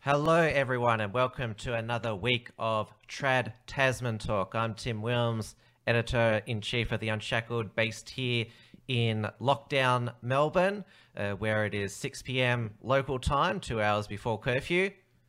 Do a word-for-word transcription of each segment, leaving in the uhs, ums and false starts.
Hello, everyone, and welcome to another week of Trad Tasman Talk. I'm Tim Wilms, Editor-in-Chief of The Unshackled, based here in lockdown Melbourne, uh, where it is six p m local time, two hours before curfew.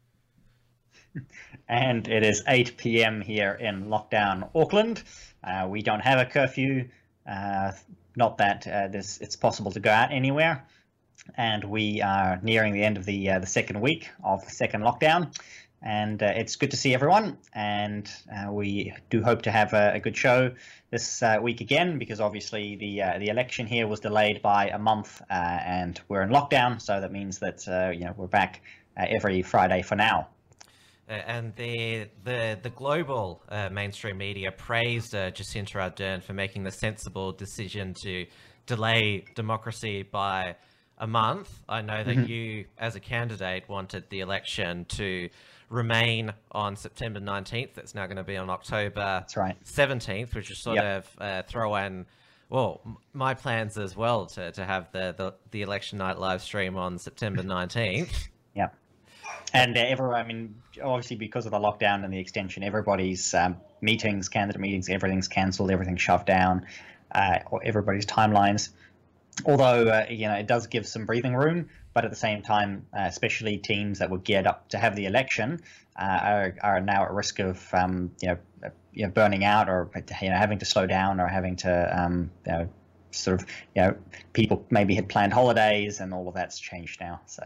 And it is eight p m here in lockdown Auckland. Uh, we don't have a curfew, uh, not that uh, this, it's possible to go out anywhere. And we are nearing the end of the uh, the second week of the second lockdown, and uh, it's good to see everyone. And uh, we do hope to have a, a good show this uh, week again, because obviously the uh, the election here was delayed by a month, uh, and we're in lockdown, so that means that uh, you know we're back uh, every Friday for now. Uh, and the the the global uh, mainstream media praised uh, Jacinda Ardern for making the sensible decision to delay democracy by a month. I know that mm-hmm. you, as a candidate, wanted the election to remain on September nineteenth. It's now going to be on October That's right. seventeenth, which is sort yep. of uh, throw in, well, my plans as well to, to have the, the, the election night live stream on September nineteenth. Yeah. And uh, everyone, I mean, obviously because of the lockdown and the extension, everybody's um, meetings, candidate meetings, everything's cancelled, everything's shoved down, uh, everybody's timelines. Although, uh, you know, it does give some breathing room, but at the same time, uh, especially teams that were geared up to have the election uh, are, are now at risk of, um, you know, uh, you know, burning out, or, you know, having to slow down, or having to, um, you know, sort of, you know, people maybe had planned holidays, and all of that's changed now. So.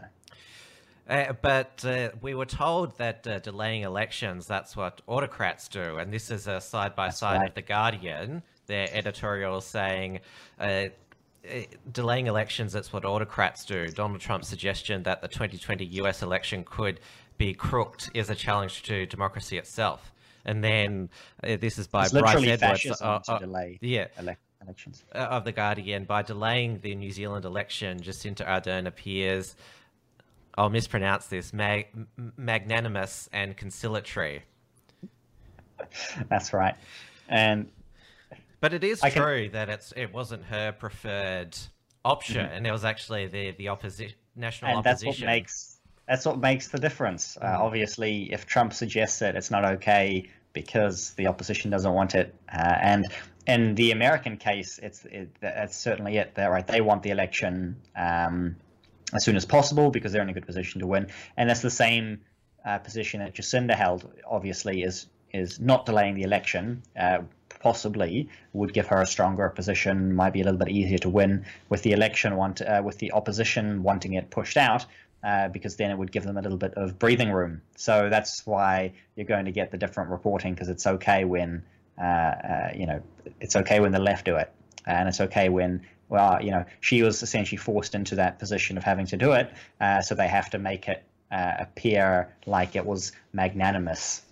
Uh, but uh, we were told that uh, delaying elections, that's what autocrats do. And this is a side-by-side right. of The Guardian, their editorial saying, uh, delaying elections, that's what autocrats do. Donald Trump's suggestion that the twenty twenty U S election could be crooked is a challenge to democracy itself. And then uh, this is by it's Bryce Edwards. Uh, to delay yeah, ele elections. Uh, of The Guardian. By delaying the New Zealand election, Jacinda Ardern appears, I'll mispronounce this, mag magnanimous and conciliatory. That's right. And But it is I true can... that it's it wasn't her preferred option, mm-hmm. and it was actually the the opposition, national and opposition. That's what makes that's what makes the difference. Mm-hmm. Uh, obviously, if Trump suggests it, it's not okay because the opposition doesn't want it. Uh, and in the American case, it's it, that's certainly it. They're right. They want the election um, as soon as possible because they're in a good position to win. And that's the same uh, position that Jacinda held. Obviously, is is not delaying the election. Uh, possibly would give her a stronger position, might be a little bit easier to win with the election, want, uh, with the opposition wanting it pushed out, uh, because then it would give them a little bit of breathing room. So that's why you're going to get the different reporting, because it's okay when, uh, uh, you know, it's okay when the left do it. And it's okay when, well, you know, she was essentially forced into that position of having to do it. Uh, so they have to make it uh, appear like it was magnanimous.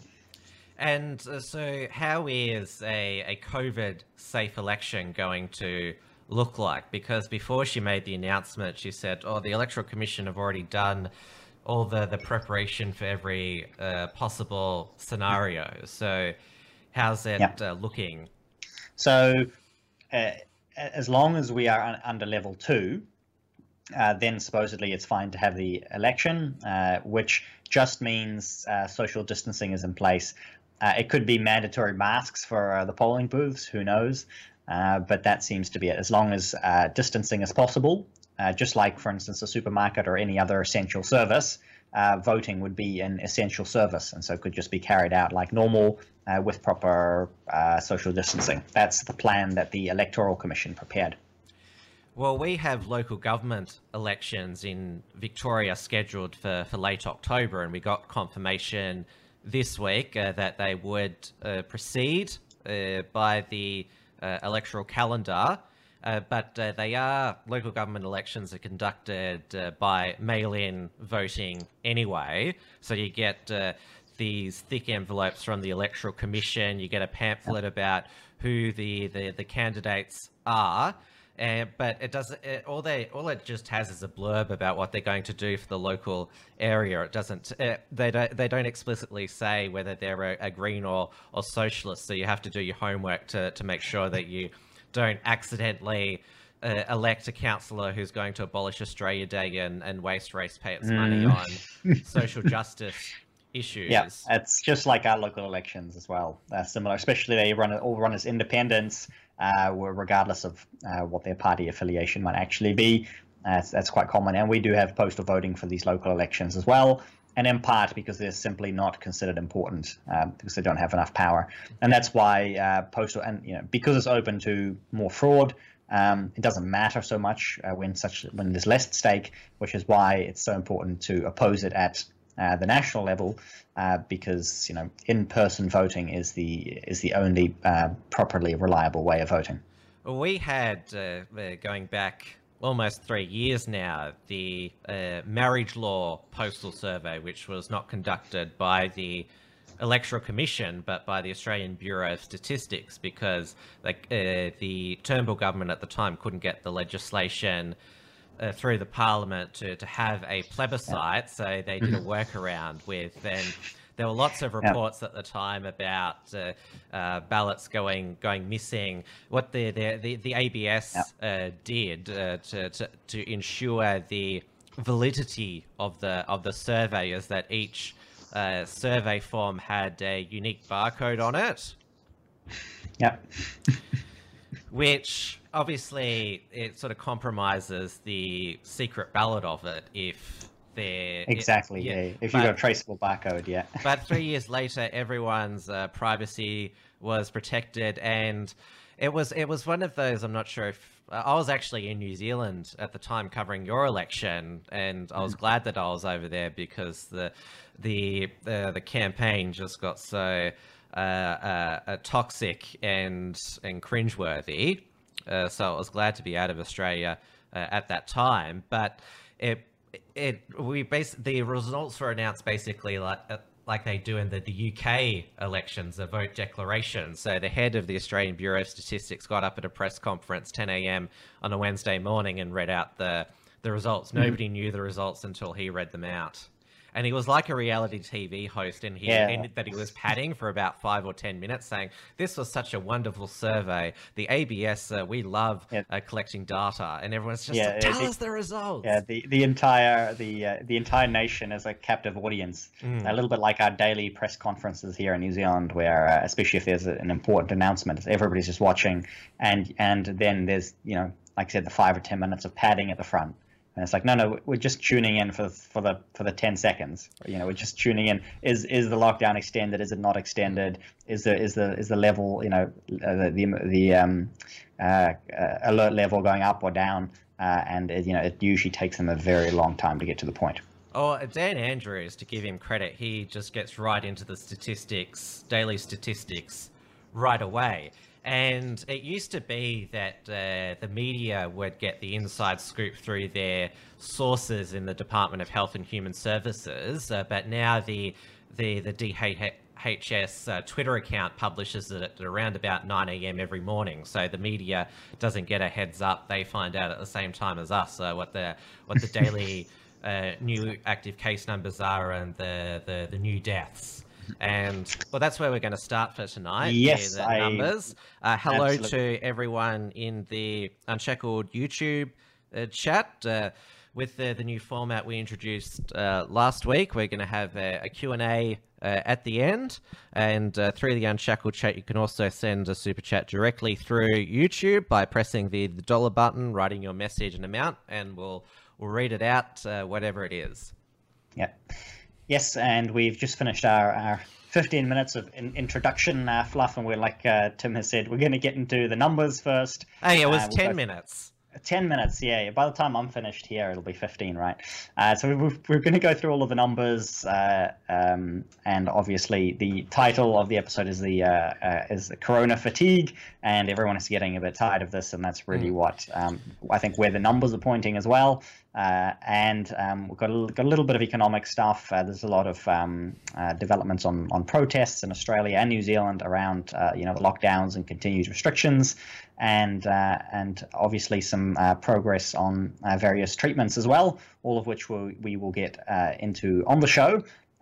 And uh, so how is a, a COVID-safe election going to look like? Because before she made the announcement, she said, oh, the Electoral Commission have already done all the, the preparation for every uh, possible scenario. So how's it yeah. uh, looking? So uh, as long as we are un under level two, uh, then supposedly it's fine to have the election, uh, which just means uh, social distancing is in place. Uh, it could be mandatory masks for uh, the polling booths, who knows, uh, but that seems to be it. As long as uh, distancing is possible, uh, just like, for instance, a supermarket or any other essential service, uh, voting would be an essential service, and so it could just be carried out like normal uh, with proper uh, social distancing. That's the plan that the Electoral Commission prepared. Well, we have local government elections in Victoria scheduled for, for late October, and we got confirmation this week uh, that they would uh, proceed uh, by the uh, electoral calendar, uh, but uh, they are, local government elections are conducted uh, by mail-in voting anyway, so you get uh, these thick envelopes from the Electoral Commission, you get a pamphlet about who the, the, the candidates are, Uh, but it doesn't. It, all they all it just has is a blurb about what they're going to do for the local area. It doesn't. It, they don't. They don't explicitly say whether they're a, a green or or socialist. So you have to do your homework to to make sure that you don't accidentally uh, elect a councillor who's going to abolish Australia Day and, and waste ratepayers' Mm. money on social justice issues. Yeah, it's just like our local elections as well. Uh, similar, especially they run all run as independents, uh, regardless of uh, what their party affiliation might actually be. Uh, that's, that's quite common, and we do have postal voting for these local elections as well. And in part because they're simply not considered important um, because they don't have enough power, and that's why uh, postal and you know because it's open to more fraud. Um, it doesn't matter so much uh, when such when there's less at stake, which is why it's so important to oppose it at uh, the national level, uh, because you know in-person voting is the is the only uh, properly reliable way of voting. We had uh, going back almost three years now, the uh, marriage law postal survey, which was not conducted by the Electoral Commission, but by the Australian Bureau of Statistics, because like uh, the Turnbull government at the time couldn't get the legislation uh, through the Parliament to, to have a plebiscite, yeah. so they did a workaround with and there were lots of reports yep. at the time about uh, uh, ballots going going missing. What the the the, the A B S yep. uh, did uh, to, to to ensure the validity of the of the survey is that each uh, survey form had a unique barcode on it. Yep. Which obviously it sort of compromises the secret ballot of it if. There, exactly, it, yeah. yeah. If but, you've got a traceable barcode, yeah. But three years later, everyone's uh, privacy was protected, and it was it was one of those. I'm not sure if uh, I was actually in New Zealand at the time covering your election, and I was mm. glad that I was over there because the the uh, the campaign just got so uh, uh, uh, toxic and and cringeworthy. Uh, so I was glad to be out of Australia uh, at that time, but it. It we base the results were announced basically like like they do in the, the U K elections, a vote declaration. So the head of the Australian Bureau of Statistics got up at a press conference ten a m on a Wednesday morning and read out the the results. Mm-hmm. Nobody knew the results until he read them out. And he was like a reality T V host, and he yeah. ended that he was padding for about five or ten minutes, saying, "This was such a wonderful survey. The A B S, uh, we love yeah. uh, collecting data," and everyone's just yeah, like, "Tell the, us the results." Yeah, the the entire the uh, the entire nation is a captive audience, mm. a little bit like our daily press conferences here in New Zealand, where uh, especially if there's an important announcement, everybody's just watching, and and then there's you know, like I said, the five or ten minutes of padding at the front. And it's like, no, no, we're just tuning in for for the for the ten seconds. You know, we're just tuning in. Is is the lockdown extended? Is it not extended? Is the is the is the level, you know, the the, the um, uh, uh, alert level going up or down? Uh, and it, you know, it usually takes them a very long time to get to the point. Oh, Dan Andrews, to give him credit, he just gets right into the statistics, daily statistics, right away. And it used to be that uh, the media would get the inside scoop through their sources in the Department of Health and Human Services, uh, but now the the the D H S uh, Twitter account publishes it at around about nine a m every morning. So the media doesn't get a heads up; they find out at the same time as us uh, what the what the daily uh, new active case numbers are and the the, the new deaths. And well, that's where we're going to start for tonight. Yes, the I, numbers. Uh, hello absolutely. to everyone in the Unshackled YouTube uh, chat. Uh, with the, the new format we introduced uh, last week, we're going to have a, a Q and A uh, at the end. And uh, through the Unshackled chat, you can also send a super chat directly through YouTube by pressing the, the dollar button, writing your message and amount, and we'll we'll read it out, uh, whatever it is. Yeah. Yes, and we've just finished our, our fifteen minutes of in, introduction uh, fluff, and we're like uh, Tim has said, we're going to get into the numbers first. Oh, yeah, it was uh, we'll ten go, minutes. ten minutes, yeah. By the time I'm finished here, it'll be fifteen, right? Uh, so we're, we're going to go through all of the numbers, uh, um, and obviously the title of the episode is the uh, uh, is the Corona fatigue, and everyone is getting a bit tired of this, and that's really mm. what um, I think where the numbers are pointing as well. Uh, and um, we've got a, got a little bit of economic stuff. Uh, there's a lot of um, uh, developments on, on protests in Australia and New Zealand around uh, you know the lockdowns and continued restrictions, and uh, and obviously some uh, progress on uh, various treatments as well. All of which we'll, we will get uh, into on the show.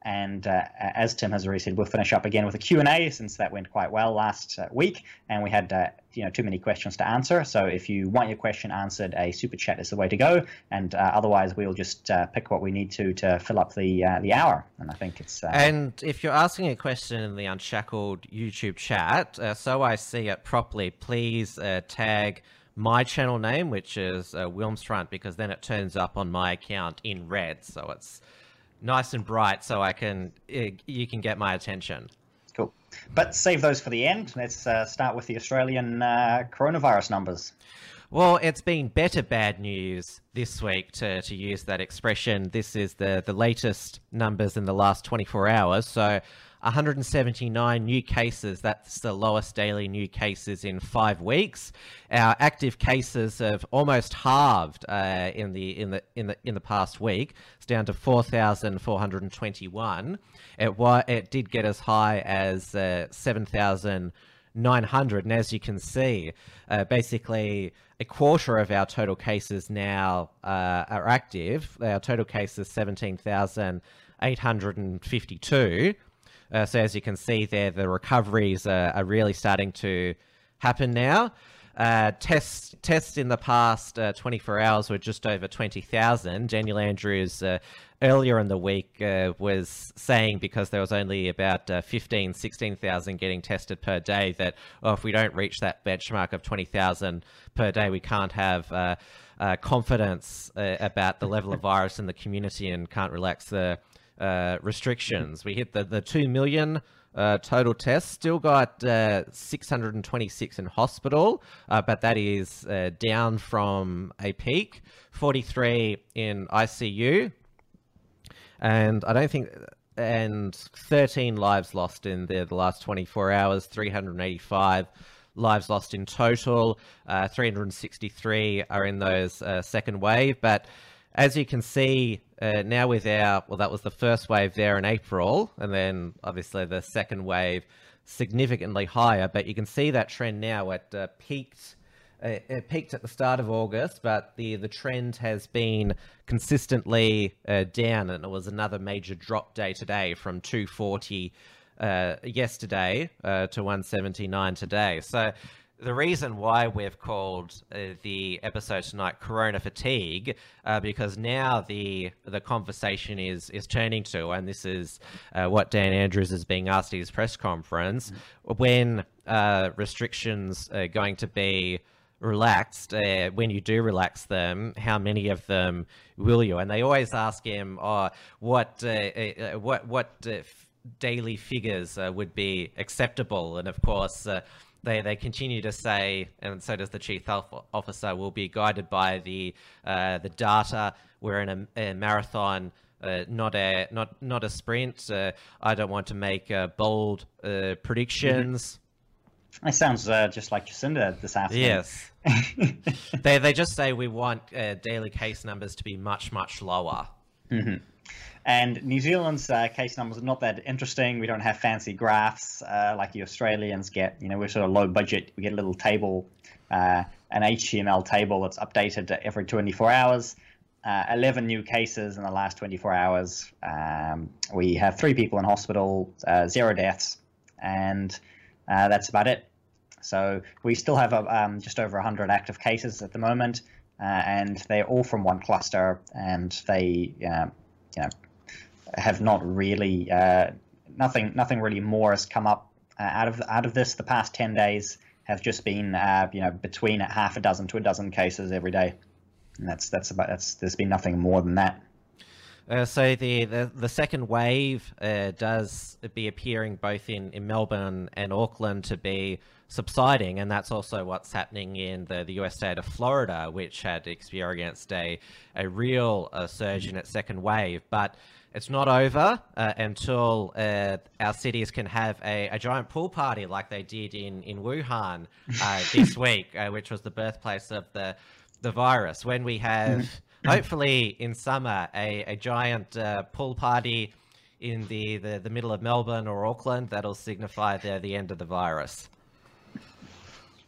and uh, as Tim has already said, we'll finish up again with a Q and A, since that went quite well last uh, week, and we had uh, you know too many questions to answer. So if you want your question answered, a super chat is the way to go, and uh, otherwise we'll just uh, pick what we need to to fill up the uh, the hour. And I think it's. Uh... And if you're asking a question in the Unshackled YouTube chat, uh, so I see it properly, please uh, tag my channel name, which is uh, Wilmsfront, because then it turns up on my account in red, so it's nice and bright, so I can uh, you can get my attention. Cool. But save those for the end. Let's uh, start with the Australian uh, coronavirus numbers. Well, it's been better bad news this week, to, to use that expression. This is the, the latest numbers in the last twenty-four hours. So one hundred seventy-nine new cases. That's the lowest daily new cases in five weeks. Our active cases have almost halved uh, in the in the in the in the past week. It's down to four thousand four hundred twenty-one. It was it did get as high as uh, seven thousand nine hundred, and as you can see, uh, basically a quarter of our total cases now uh, are active. Our total cases seventeen thousand eight hundred fifty-two. Uh, so as you can see there, the recoveries are, are really starting to happen now. Uh, tests tests in the past uh, twenty-four hours were just over twenty thousand. Daniel Andrews uh, earlier in the week uh, was saying, because there was only about uh, fifteen, sixteen thousand getting tested per day, that oh, if we don't reach that benchmark of twenty thousand per day, we can't have uh, uh, confidence uh, about the level of virus in the community and can't relax the uh, restrictions. We hit the, the two million Uh, total tests, still got uh, six hundred twenty-six in hospital, uh, but that is uh, down from a peak, forty-three in I C U, and I don't think, and thirteen lives lost in the, the last twenty-four hours, three hundred eighty-five lives lost in total, uh, three hundred sixty-three are in those uh, second wave, but as you can see, uh, now with our, well, that was the first wave there in April, and then obviously the second wave significantly higher, but you can see that trend now. It uh, peaked uh, it peaked at the start of August, but the, the trend has been consistently uh, down, and it was another major drop day today from two forty uh, yesterday uh, to one seventy-nine today. So the reason why we've called uh, the episode tonight Corona Fatigue, uh, because now the the conversation is is turning to, and this is uh, what Dan Andrews is being asked at his press conference, mm-hmm. when uh, restrictions are going to be relaxed, uh, when you do relax them, how many of them will you? And they always ask him, oh, what, uh, uh, what, what uh, daily figures uh, would be acceptable? And of course, uh, They, they continue to say, and so does the chief health officer, will be guided by the uh, the data. We're in a, a marathon, uh, not a not not a sprint. Uh, I don't want to make uh, bold uh, predictions. It sounds uh, just like Jacinda this afternoon. Yes, they they just say we want uh, daily case numbers to be much much lower. Mm-hmm. And New Zealand's uh, case numbers are not that interesting. We don't have fancy graphs uh, like the Australians get. You know, we're sort of low budget. We get a little table, uh, an H T M L table that's updated every twenty-four hours. Uh, eleven new cases in the last twenty-four hours. Um, we have three people in hospital, uh, zero deaths, and uh, that's about it. So we still have uh, um, just over one hundred active cases at the moment, uh, and they're all from one cluster, and they, uh, you know, have not really uh, nothing nothing really more has come up uh, out of out of this. The past ten days have just been uh, you know between half a dozen to a dozen cases every day, and that's that's about that's there's been nothing more than that. Uh, so the, the the second wave uh, does be appearing both in, in Melbourne and Auckland to be subsiding, and that's also what's happening in the, the U S state of Florida, which had experienced a a real uh, surge in its second wave, but it's not over uh, until uh, our cities can have a, a giant pool party like they did in, in Wuhan uh, this week, uh, which was the birthplace of the, the virus. When we have, hopefully in summer, a, a giant uh, pool party in the, the, the middle of Melbourne or Auckland, that'll signify the, the end of the virus.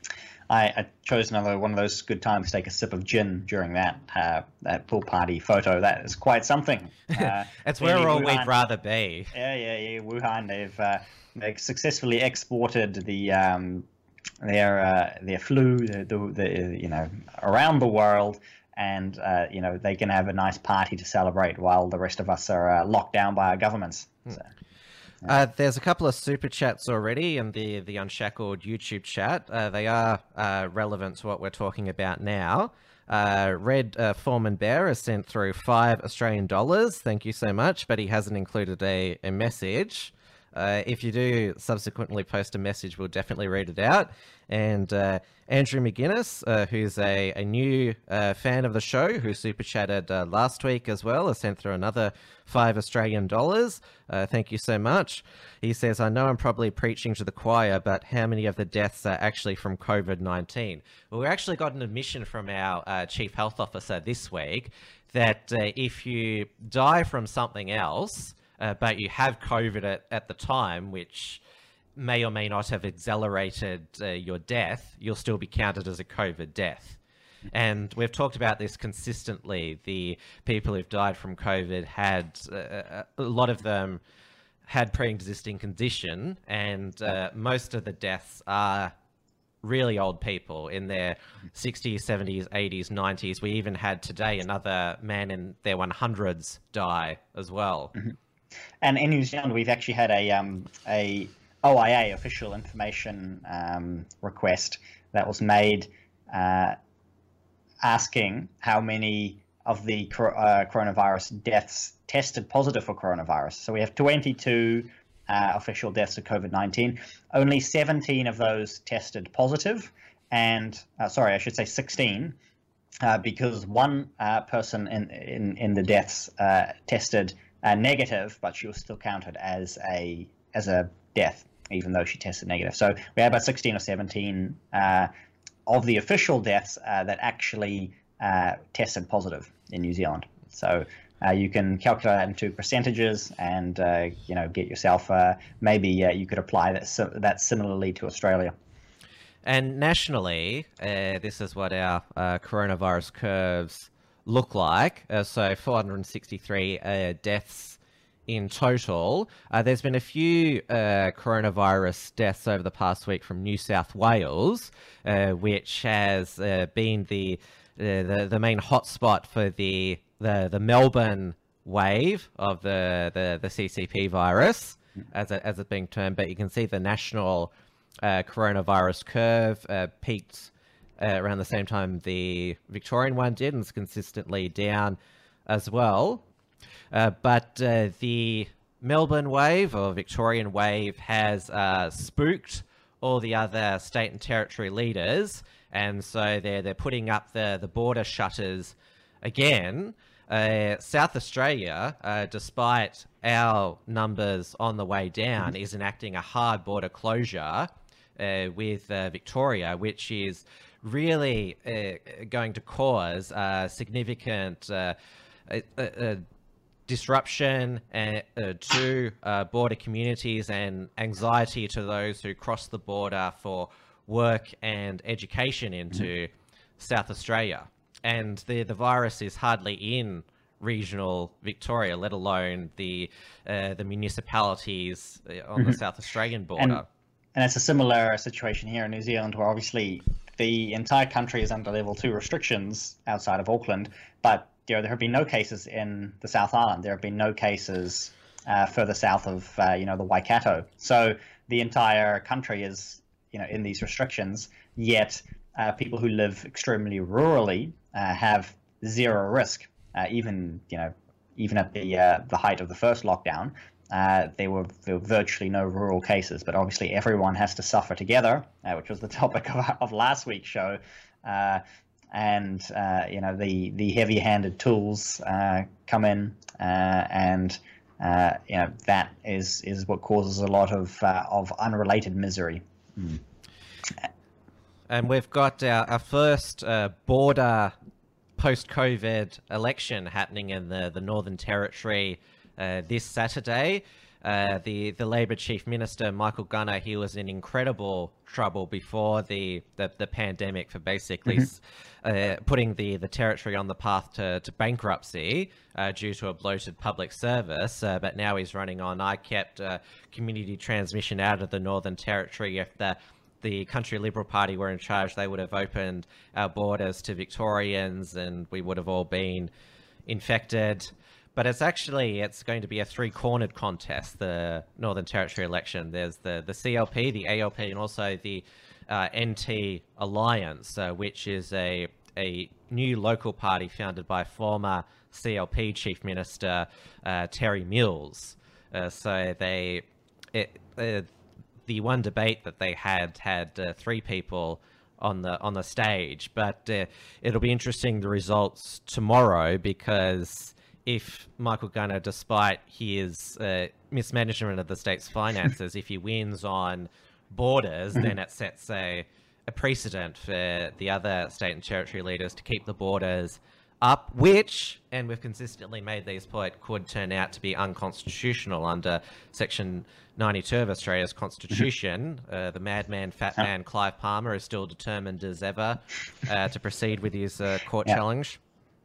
I, I chose another one of those good times to take a sip of gin during that uh, that pool party photo. That is quite something. Uh, That's where all Wuhan, we'd rather be. Yeah, yeah, yeah. Wuhan, they've uh, they successfully exported the um, their uh, their flu, the, the, the you know around the world, and uh, you know they can have a nice party to celebrate while the rest of us are uh, locked down by our governments. So. Uh, there's a couple of super chats already in the the Unshackled YouTube chat. Uh, they are uh, relevant to what we're talking about now. Uh, Red uh, Foreman Bear has sent through five Australian dollars. Thank you so much, but he hasn't included a, a message. Uh, if you do subsequently post a message, we'll definitely read it out. And uh, Andrew McGuinness, uh, who's a, a new uh, fan of the show, who super chatted uh, last week as well, has sent through another five Australian dollars. Uh, thank you so much. He says, I know I'm probably preaching to the choir, but how many of the deaths are actually from COVID nineteen? Well, we actually got an admission from our uh, Chief Health Officer this week that uh, if you die from something else, uh, but you have COVID at, at the time, which may or may not have accelerated uh, your death, you'll still be counted as a COVID death. And we've talked about this consistently. The people who've died from COVID had, uh, a lot of them had pre-existing condition, and uh, most of the deaths are really old people in their sixties, seventies, eighties, nineties. We even had today another man in their hundreds die as well. Mm-hmm. And in New Zealand, we've actually had a um, a O I A official information um, request that was made uh, asking how many of the uh, coronavirus deaths tested positive for coronavirus. So we have twenty-two uh, official deaths of COVID nineteen. Only seventeen of those tested positive, and uh, sorry, I should say sixteen, uh, because one uh, person in, in in the deaths uh, tested uh, negative, but she was still counted as a as a death, even though she tested negative. So we had about sixteen or seventeen uh, of the official deaths uh, that actually uh, tested positive in New Zealand. So uh, you can calculate that into percentages, and uh, you know, get yourself uh, maybe uh, you could apply that that similarly to Australia. And nationally, uh, this is what our uh, coronavirus curves look like. Uh, so four hundred sixty-three uh, deaths in total. Uh, there's been a few uh, coronavirus deaths over the past week from New South Wales, uh, which has uh, been the, uh, the the main hotspot for the the the Melbourne wave of the the, the C C P virus, as it, as it's being termed. But you can see the national uh, coronavirus curve uh, peaked uh, around the same time the Victorian one did, and it's consistently down as well. Uh, but uh, the Melbourne wave or Victorian wave has uh, spooked all the other state and territory leaders, and so they're they're putting up the the border shutters again. Uh, South Australia, uh, despite our numbers on the way down, is enacting a hard border closure uh, with uh, Victoria, which is really uh, going to cause uh, significant uh, uh, uh, disruption uh, uh, to uh, border communities and anxiety to those who cross the border for work and education into mm-hmm. South Australia. And the, the virus is hardly in regional Victoria, let alone the uh, the municipalities on mm-hmm. the South Australian border. And, and it's a similar situation here in New Zealand, where obviously the entire country is under level two restrictions outside of Auckland, but you know, there have been no cases in the South Island. There have been no cases uh, further south of uh, you know the Waikato. So the entire country is you know in these restrictions. Yet uh, people who live extremely rurally uh, have zero risk. Uh, even you know even at the uh, the height of the first lockdown, uh, there were there were virtually no rural cases. But obviously everyone has to suffer together, uh, which was the topic of, of last week's show. Uh, and uh, you know the the heavy-handed tools uh, come in, uh, and uh, you know that is is what causes a lot of uh, of unrelated misery. Mm. And we've got our, our first uh, border post-COVID election happening in the the Northern Territory uh, this Saturday. Uh, the the Labor Chief Minister Michael Gunner, he was in incredible trouble before the the, the pandemic for basically mm-hmm. uh, putting the the territory on the path to to bankruptcy uh, due to a bloated public service. Uh, but now he's running on. I kept uh, community transmission out of the Northern Territory. If the the Country Liberal Party were in charge, they would have opened our borders to Victorians, and we would have all been infected. But it's actually, it's going to be a three-cornered contest, the Northern Territory election. There's the, the C L P, the A L P, and also the uh, N T Alliance, uh, which is a, a new local party founded by former C L P Chief Minister uh, Terry Mills. Uh, so they, it, uh, the one debate that they had had uh, three people on the on the stage, but uh, it'll be interesting the results tomorrow, because if Michael Gunner, despite his uh, mismanagement of the state's finances, if he wins on borders, then it sets a, a precedent for the other state and territory leaders to keep the borders up, which, and we've consistently made these points, could turn out to be unconstitutional under Section ninety-two of Australia's Constitution. Uh, the madman, fat man, Clive Palmer is still determined as ever uh, to proceed with his uh, court yeah. challenge.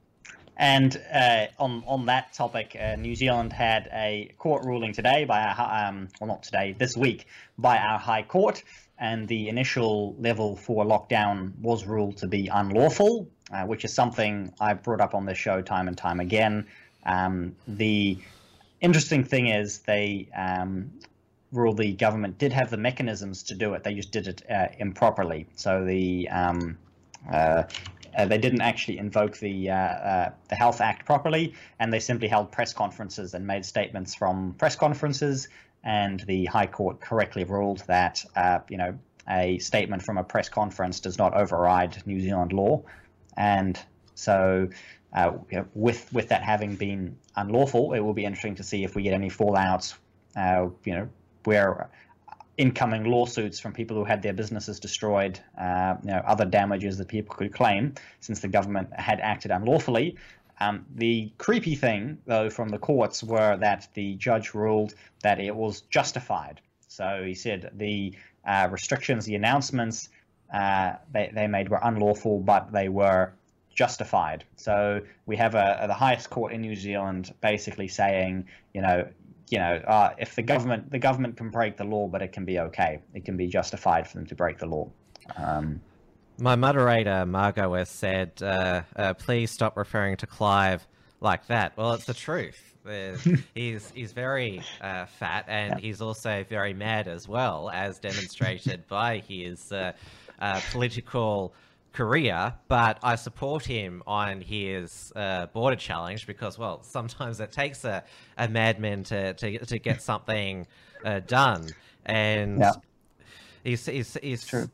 And uh, on on that topic, uh, New Zealand had a court ruling today by our, um, well, not today, this week, by our High Court, and the initial level four lockdown was ruled to be unlawful, uh, which is something I brought up on this show time and time again. Um, the interesting thing is they um, ruled the government did have the mechanisms to do it. They just did it uh, improperly. So the um, uh, Uh, they didn't actually invoke the uh, uh, the Health Act properly, and they simply held press conferences and made statements from press conferences. And the High Court correctly ruled that uh, you know a statement from a press conference does not override New Zealand law. And so, uh, you know, with with that having been unlawful, it will be interesting to see if we get any fallouts. Uh, you know, where incoming lawsuits from people who had their businesses destroyed, uh, you know, other damages that people could claim since the government had acted unlawfully. Um, the creepy thing, though, from the courts were that the judge ruled that it was justified. So he said the uh, restrictions, the announcements uh, they, they made were unlawful, but they were justified. So we have a, a, the highest court in New Zealand basically saying, you know, you know, uh, if the government the government can break the law, but it can be okay. It can be justified for them to break the law. Um, My moderator, Margot, has said, uh, uh, please stop referring to Clive like that. Well, it's the truth. Uh, he's he's very uh, fat, and yeah. he's also very mad as well, as demonstrated by his uh, uh, political career. But I support him on his uh, border challenge because, well, sometimes it takes a, a madman to, to to get something uh, done, and yeah. he's he's he's, True.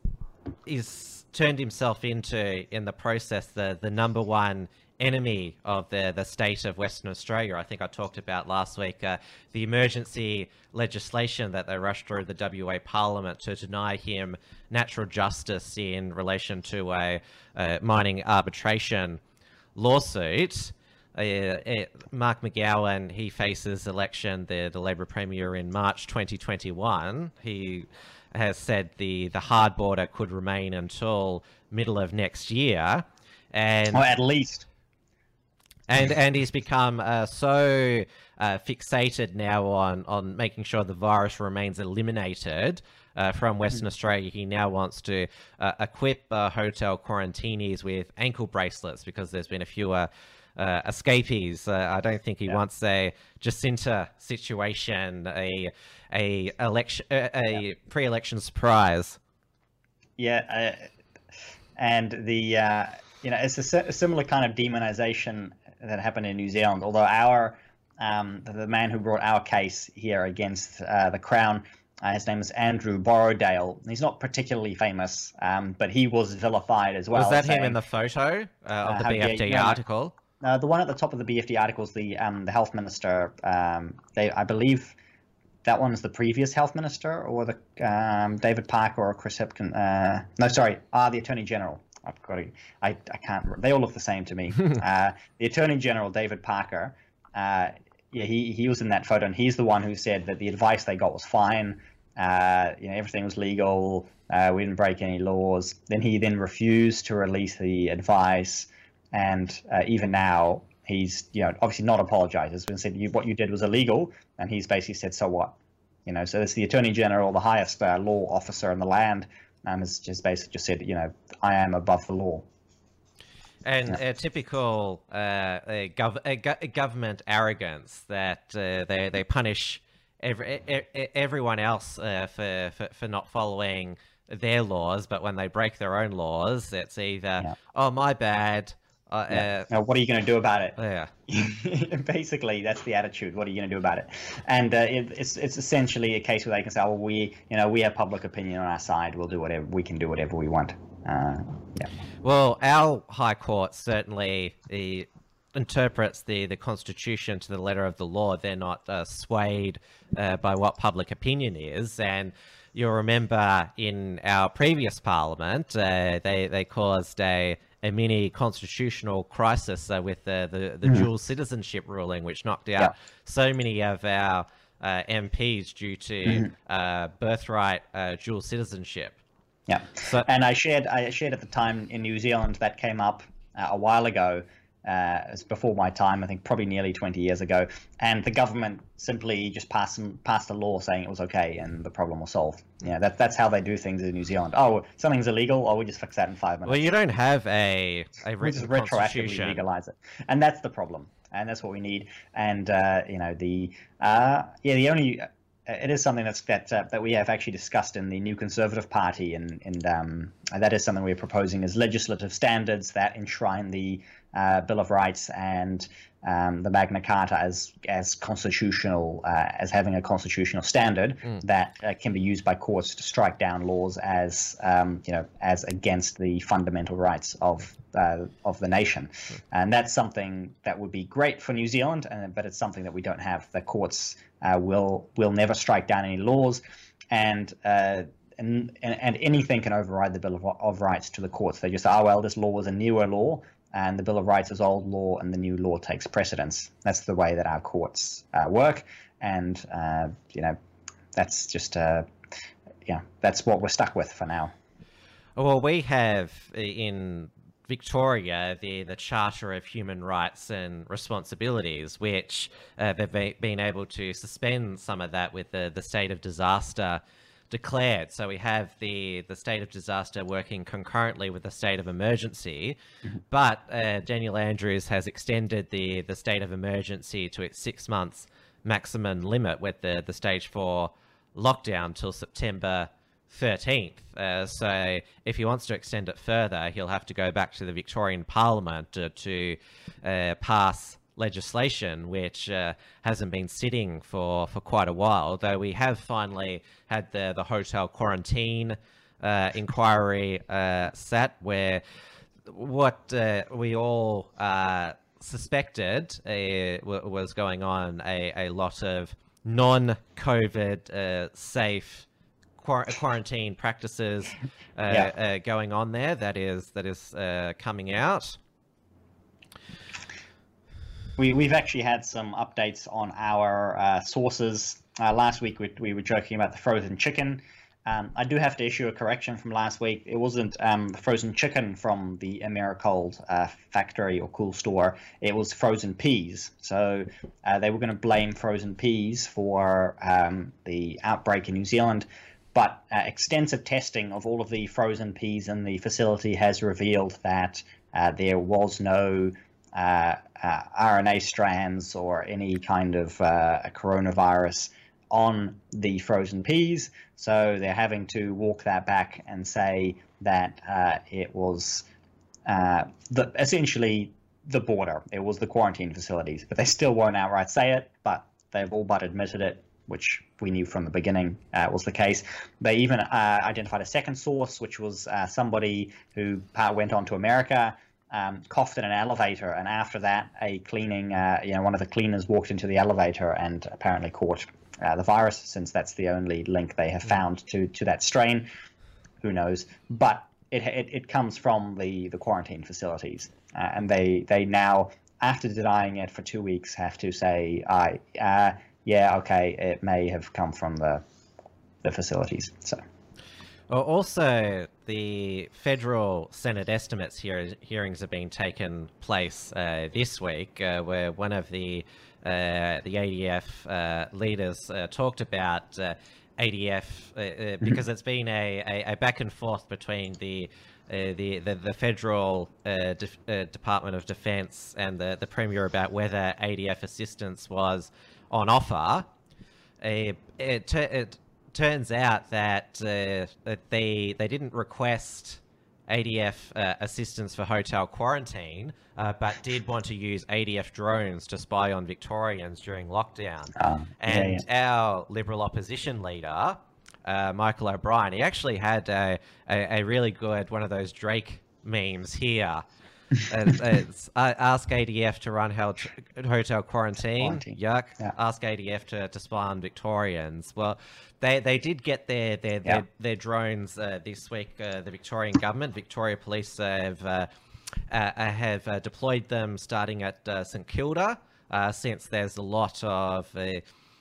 he's turned himself into, in the process, the the number one enemy of the the state of Western Australia. I think I talked about last week uh, the emergency legislation that they rushed through the W A Parliament to deny him natural justice in relation to a, a mining arbitration lawsuit. Uh, it, Mark McGowan, he faces election, the, the Labor Premier, in March twenty twenty-one. He has said the, the hard border could remain until middle of next year. And oh, at least. And and he's become uh, so uh, fixated now on, on making sure the virus remains eliminated uh, from Western Australia. He now wants to uh, equip uh, hotel quarantinis with ankle bracelets because there's been a few uh, uh, escapees. Uh, I don't think he yeah. wants a Jacinta situation, a a election, a, a yeah. pre-election surprise. Yeah, uh, and the uh, you know it's a, a similar kind of demonization that happened in New Zealand, although our um, the, the man who brought our case here against uh, the Crown, uh, his name is Andrew Borrowdale. He's not particularly famous, um, but he was vilified as well. Was that saying, him in the photo uh, of the uh, B F D yeah, article? No, the one at the top of the B F D article is the um, the health minister. Um, they, I believe that one is the previous health minister, or the um, David Parker or Chris Hipkin. Uh, no, sorry, ah, uh, the Attorney General. I've got to, I, I can't, they all look the same to me. uh, the Attorney General, David Parker, uh, yeah, he he was in that photo, and he's the one who said that the advice they got was fine. Uh, you know, everything was legal. Uh, we didn't break any laws. Then he then refused to release the advice, and uh, even now he's, you know, obviously not apologized. He's been said you, what you did was illegal, and he's basically said, so what? You know, so it's the Attorney General, the highest uh, law officer in the land, and has just basically just said, you know, I am above the law. And Yeah. a typical uh, a gov a go a government arrogance that uh, they they punish every e e everyone else uh, for, for for not following their laws, but when they break their own laws, it's either Yeah. oh my bad. Uh, Yeah. uh, Now, what are you going to do about it? yeah. Basically, that's the attitude. What are you going to do about it? And uh, it, it's it's essentially a case where they can say, "Oh, well, we, you know, we have public opinion on our side. We'll do whatever we can do, whatever we want." Uh, yeah. Well, our High Court certainly the, interprets the, the Constitution to the letter of the law. They're not uh, swayed uh, by what public opinion is. And you'll remember in our previous Parliament, uh, they, they caused a, a mini constitutional crisis uh, with uh, the, the Mm. dual citizenship ruling, which knocked out Yeah. so many of our uh, M Ps due to Mhm. uh, birthright uh, dual citizenship. Yeah, So- and I shared I shared at the time in New Zealand that came up uh, a while ago. Uh, it's before my time, I think probably nearly twenty years ago, and the government simply just passed some, passed a law saying it was okay, and the problem was solved. Yeah, that that's how they do things in New Zealand. Oh, something's illegal, oh, we just fix that in five minutes. Well, you don't have a, a We just written retroactively constitution. legalize it, and that's the problem, and that's what we need. And uh, you know, the uh, yeah, the only it is something that's that uh, that we have actually discussed in the New Conservative Party, and and um, that is something we're proposing as legislative standards that enshrine the uh, Bill of Rights and um, the Magna Carta as as constitutional, uh, as having a constitutional standard Mm. that uh, can be used by courts to strike down laws as um, you know as against the fundamental rights of uh, of the nation, and that's something that would be great for New Zealand, and but it's something that we don't have. The courts uh, will will never strike down any laws, and uh, and and anything can override the Bill of, of Rights to the courts. They just say, oh well, this law is a newer law, and the Bill of Rights is old law, and the new law takes precedence. That's the way that our courts uh, work, and uh, you know, that's just uh, yeah, that's what we're stuck with for now. Well, we have in Victoria the, the Charter of Human Rights and Responsibilities, which uh, they've be, been able to suspend some of that with the, the state of disaster declared. So we have the, the state of disaster working concurrently with the state of emergency, but uh, Daniel Andrews has extended the, the state of emergency to its six months maximum limit with the, the stage four lockdown till September thirteenth. Uh, so if he wants to extend it further, he'll have to go back to the Victorian Parliament to, to uh, pass legislation, which uh, hasn't been sitting for, for quite a while, though we have finally had the, the hotel quarantine uh, inquiry uh, sat, where what uh, we all uh, suspected uh, was going on, a, a lot of non-COVID uh, safe quarantine practices uh, Yeah. uh, going on there. That is that is uh, coming out. We, we've actually had some updates on our uh, sources. Uh, last week we, we were joking about the frozen chicken. Um, I do have to issue a correction from last week. It wasn't um, frozen chicken from the Americold uh, factory or cool store. It was frozen peas. So uh, they were going to blame frozen peas for um, the outbreak in New Zealand. But uh, extensive testing of all of the frozen peas in the facility has revealed that uh, there was no uh, uh, R N A strands or any kind of uh, a coronavirus on the frozen peas. So they're having to walk that back and say that uh, it was uh, the, essentially the border. It was the quarantine facilities. But they still won't outright say it, but they've all but admitted it, which we knew from the beginning uh, was the case. They even uh, identified a second source, which was uh, somebody who uh, went on to America, um, coughed in an elevator, and after that, a cleaning, uh, you know, one of the cleaners walked into the elevator and apparently caught uh, the virus, since that's the only link they have found to to that strain. Who knows? But it it, it comes from the the quarantine facilities, uh, and they they now after denying it for two weeks, have to say, I, uh, yeah, okay, it may have come from the the facilities. So. Well, also, the federal Senate estimates hear hearings have been taken place uh, this week, uh, where one of the uh, the A D F uh, leaders uh, talked about uh, A D F uh, uh, because it's been a, a, a back and forth between the uh, the, the the federal uh, De uh, Department of Defense and the the Premier about whether A D F assistance was on offer. Uh, it, it turns out that, uh, that they they didn't request A D F uh, assistance for hotel quarantine, uh, but did want to use A D F drones to spy on Victorians during lockdown. Um, and yeah, yeah. our Liberal opposition leader, uh, Michael O'Brien, he actually had a, a, a really good one of those Drake memes here. it's, it's, uh, ask A D F to run hel hotel quarantine. Quarantine. Yuck. Yeah. Ask A D F to, to spy on Victorians. Well, they they did get their their Yeah. their, their drones uh, this week. Uh, the Victorian government, Victoria Police, uh, have uh, uh, have uh, deployed them starting at uh, St Kilda, uh, since there's a lot of uh,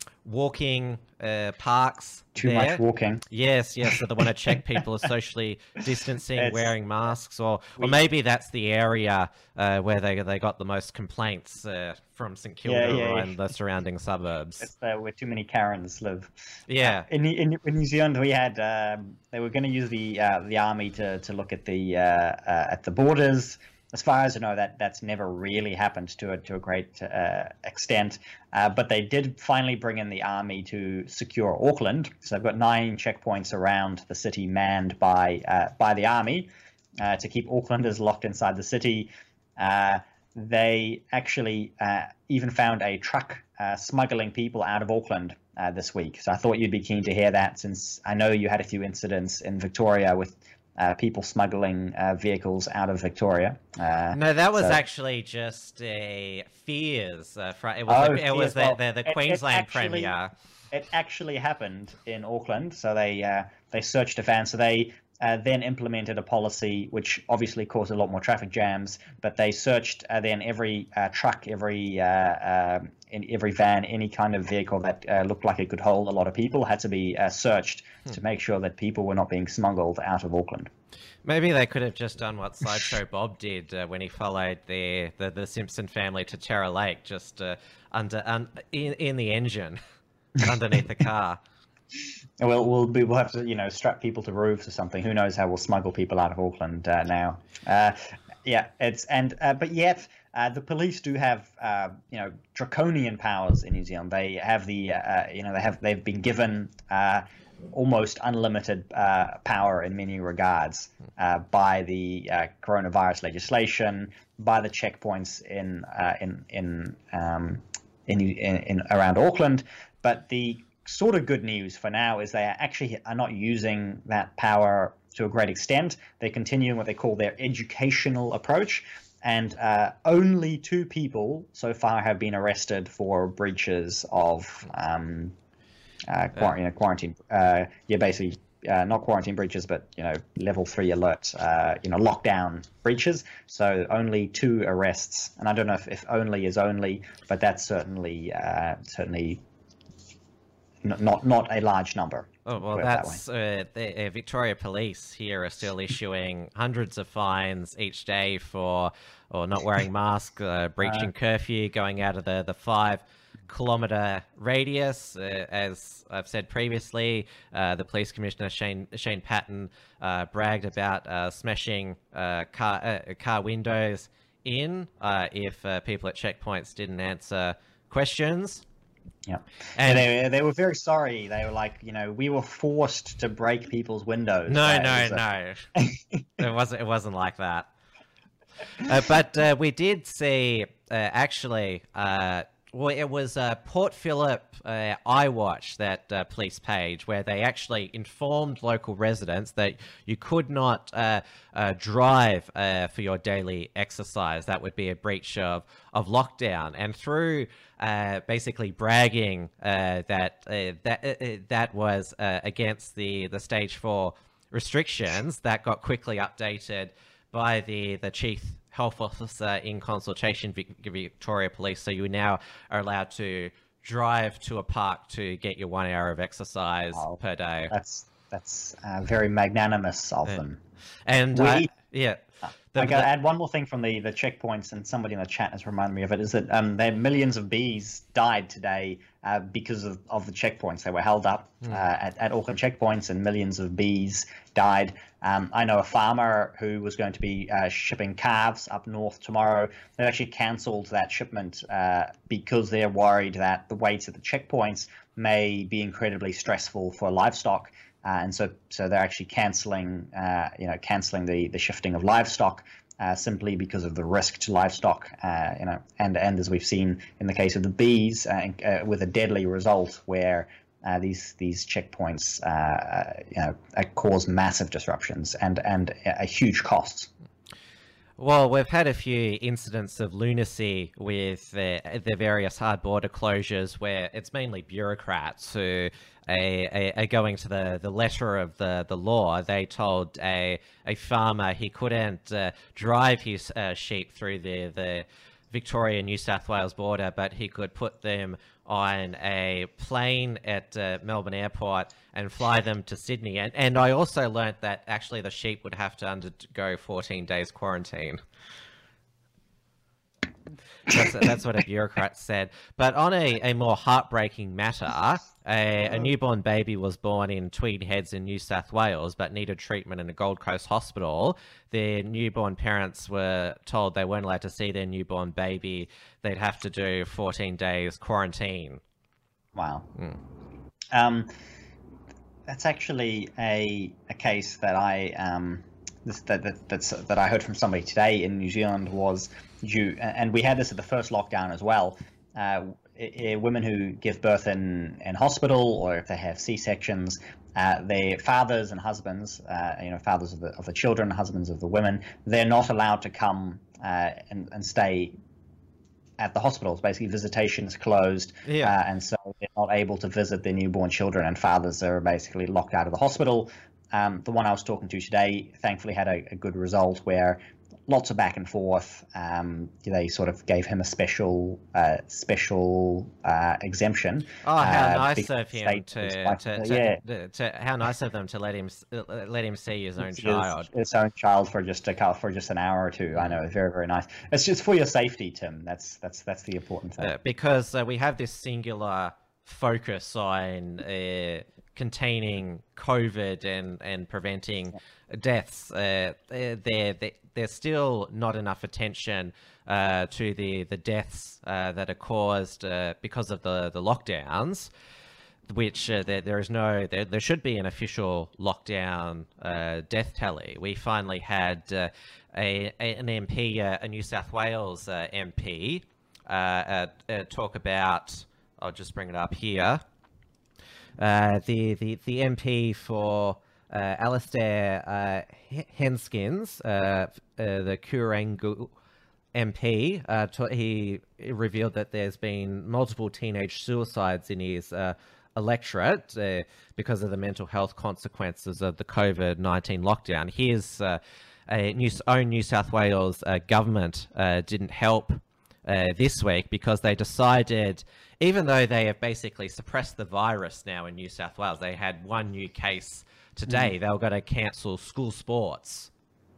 walking uh, parks. Too there. much walking. Yes, yes. So they want to check people are socially distancing, It's- wearing masks, or we- or maybe that's the area uh, where they they got the most complaints uh, from St Kilda Yeah, yeah, yeah. and the surrounding suburbs. It's uh, where too many Karens live. Yeah. In, in, in New Zealand, we had um, they were going to use the uh, the army to, to look at the uh, uh, at the borders. As far as I know, that that's never really happened to a to a great uh, extent. Uh, but they did finally bring in the army to secure Auckland. So they've got nine checkpoints around the city manned by uh, by the army uh, to keep Aucklanders locked inside the city. Uh, they actually uh, even found a truck uh, smuggling people out of Auckland uh, this week. So I thought you'd be keen to hear that, since I know you had a few incidents in Victoria with uh, people smuggling uh, vehicles out of Victoria. Uh, No, that was so- actually just a fears. Uh, fr it was Oh, the, it was fears. the, Well, the, the it- it Queensland actually- Premier. It actually happened in Auckland. So they uh, they searched a van. So they uh, then implemented a policy which obviously caused a lot more traffic jams. But they searched uh, then every uh, truck, every uh, uh, in every van, any kind of vehicle that uh, looked like it could hold a lot of people had to be uh, searched Hmm. to make sure that people were not being smuggled out of Auckland. Maybe they could have just done what Sideshow Bob did uh, when he followed the, the the Simpson family to Terra Lake, just uh, under un, in in the engine, underneath the car. We'll we'll be, we'll have to you know strap people to roofs or something. Who knows how we'll smuggle people out of Auckland uh, now? Uh, yeah, it's and uh, but yet uh, the police do have uh, you know draconian powers in New Zealand. They have the uh, you know they have they've been given uh, almost unlimited uh, power in many regards uh, by the uh, coronavirus legislation, by the checkpoints in uh, in in, um, in in in around Auckland, but the sort of good news for now is they are actually are not using that power to a great extent. They're continuing what they call their educational approach, and uh, only two people so far have been arrested for breaches of um, uh, quar- you know, quarantine. Uh, yeah, basically uh, not quarantine breaches, but you know level three alert, uh, you know lockdown breaches. So only two arrests, and I don't know if, if only is only, but that's certainly uh, certainly. Not not a large number. Oh, well, put it that that's uh, the uh, Victoria Police here are still issuing hundreds of fines each day for or not wearing masks, uh, breaching curfew, going out of the the five kilometre radius. Uh, as I've said previously, uh, the police commissioner Shane Shane Patton uh, bragged about uh, smashing uh, car uh, car windows in uh, if uh, people at checkpoints didn't answer questions. Yeah, And- and they they were very sorry. They were like, you know, we were forced to break people's windows. No, Uh, it no, was a- no. it wasn't. It wasn't like that. Uh, but uh, we did see, uh, actually, uh, well, it was uh, Port Phillip uh, iWatch, that uh, police page, where they actually informed local residents that you could not uh, uh, drive uh, for your daily exercise. That would be a breach of, of lockdown. And through uh, basically bragging uh, that uh, that uh, that was uh, against the the stage four restrictions, that got quickly updated by the the chief health officer in consultation with Victoria Police, so you now are allowed to drive to a park to get your one hour of exercise oh, per day. That's that's uh, very magnanimous of yeah. them. And we, uh, yeah. The, I got to add one more thing from the, the checkpoints, and somebody in the chat has reminded me of it, is that um, there millions of bees died today uh, because of, of the checkpoints. They were held up mm. uh, at, at Auckland checkpoints, and millions of bees died. Um, I know a farmer who was going to be uh, shipping calves up north tomorrow. They've actually cancelled that shipment uh, because they're worried that the waits at the checkpoints may be incredibly stressful for livestock. Uh, and so, so they're actually cancelling, uh, you know, cancelling the, the shifting of livestock uh, simply because of the risk to livestock, uh, you know, and and as we've seen in the case of the bees, uh, uh, with a deadly result where uh, these these checkpoints, uh, you know, uh, cause massive disruptions and and a huge costs. Well, we've had a few incidents of lunacy with the, the various hard border closures where it's mainly bureaucrats who are, are, are going to the, the letter of the, the law. They told a, a farmer he couldn't uh, drive his uh, sheep through the, the Victoria-New South Wales border, but he could put them on a plane at uh, Melbourne Airport and fly them to Sydney. And, and I also learnt that actually the sheep would have to undergo fourteen days quarantine. That's, that's what a bureaucrat said. But on a, a more heartbreaking matter, a, a newborn baby was born in Tweed Heads in New South Wales, but needed treatment in a Gold Coast hospital. Their newborn parents were told they weren't allowed to see their newborn baby. They'd have to do fourteen days quarantine. Wow. Mm. Um, that's actually a a case that I um this that, that that's that I heard from somebody today in New Zealand was due, and we had this at the first lockdown as well. Uh, women who give birth in in hospital, or if they have C-sections, uh, their fathers and husbands, uh, you know, fathers of the of the children, husbands of the women, they're not allowed to come uh, and and stay at the hospitals. Basically, visitation is closed, yeah. uh, and so they're not able to visit their newborn children, and fathers are basically locked out of the hospital. Um, the one I was talking to today, thankfully, had a, a good result where lots of back and forth. Um, they sort of gave him a special, uh, special uh, exemption. Oh, how uh, nice of him to, like, to, uh, to, yeah. to, to, how nice of them to let him let him see his own his, child. His own child for just a for just an hour or two. I know, very very nice. It's just for your safety, Tim. That's that's that's the important thing. Uh, because uh, we have this singular focus on uh, containing COVID and and preventing yeah. deaths. Uh, there there there's still not enough attention uh, to the the deaths uh, that are caused uh, because of the the lockdowns. Which uh, there, there is no, there, there should be an official lockdown uh, death tally. We finally had uh, a, a an M P, uh, a New South Wales uh, M P, uh, uh, uh, talk about. I'll just bring it up here. Uh, the the the M P for uh, Alistair uh, Henskins, uh, uh, the Kurangu M P, uh, he revealed that there's been multiple teenage suicides in his uh, electorate uh, because of the mental health consequences of the COVID nineteen lockdown. His uh, a new, own New South Wales uh, government uh, didn't help uh, this week because they decided, even though they have basically suppressed the virus now in New South Wales, they had one new case today, mm. they were going to cancel school sports.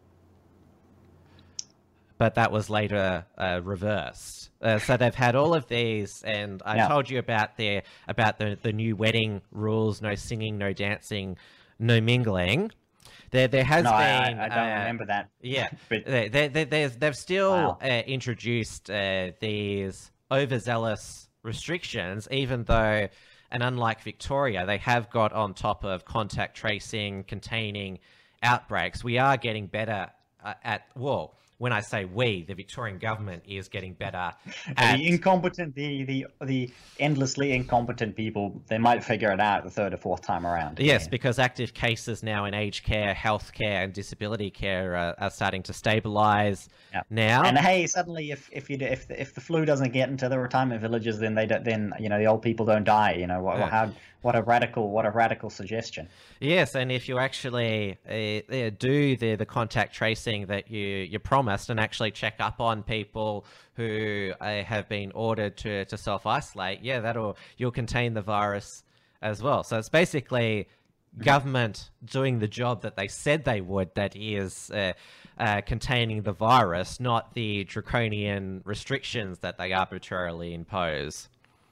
But that was later uh, reversed. Uh, so they've had all of these, and I yeah. told you about their about the the new wedding rules: no singing, no dancing, no mingling. There there has no, been. I, I don't uh, remember that. Yeah, but... they, they, they, there's, they've still wow. uh, introduced uh, these overzealous restrictions, even though, and unlike Victoria, they have got on top of contact tracing, containing outbreaks. We are getting better uh, at well. When I say we, the Victorian government is getting better at... The incompetent, the, the the endlessly incompetent people, they might figure it out the third or fourth time around. Yes, yeah. because active cases now in aged care, health care and disability care are, are starting to stabilise yeah. now. And hey, suddenly if if you if if the flu doesn't get into the retirement villages, then they don't, then you know the old people don't die. You know yeah. how what a radical, what a radical suggestion. Yes, and if you actually uh, do the the contact tracing that you you promised, and actually check up on people who uh, have been ordered to to self isolate, yeah, that'll you'll contain the virus as well. So it's basically government doing the job that they said they would, that is uh, uh, containing the virus, not the draconian restrictions that they arbitrarily impose.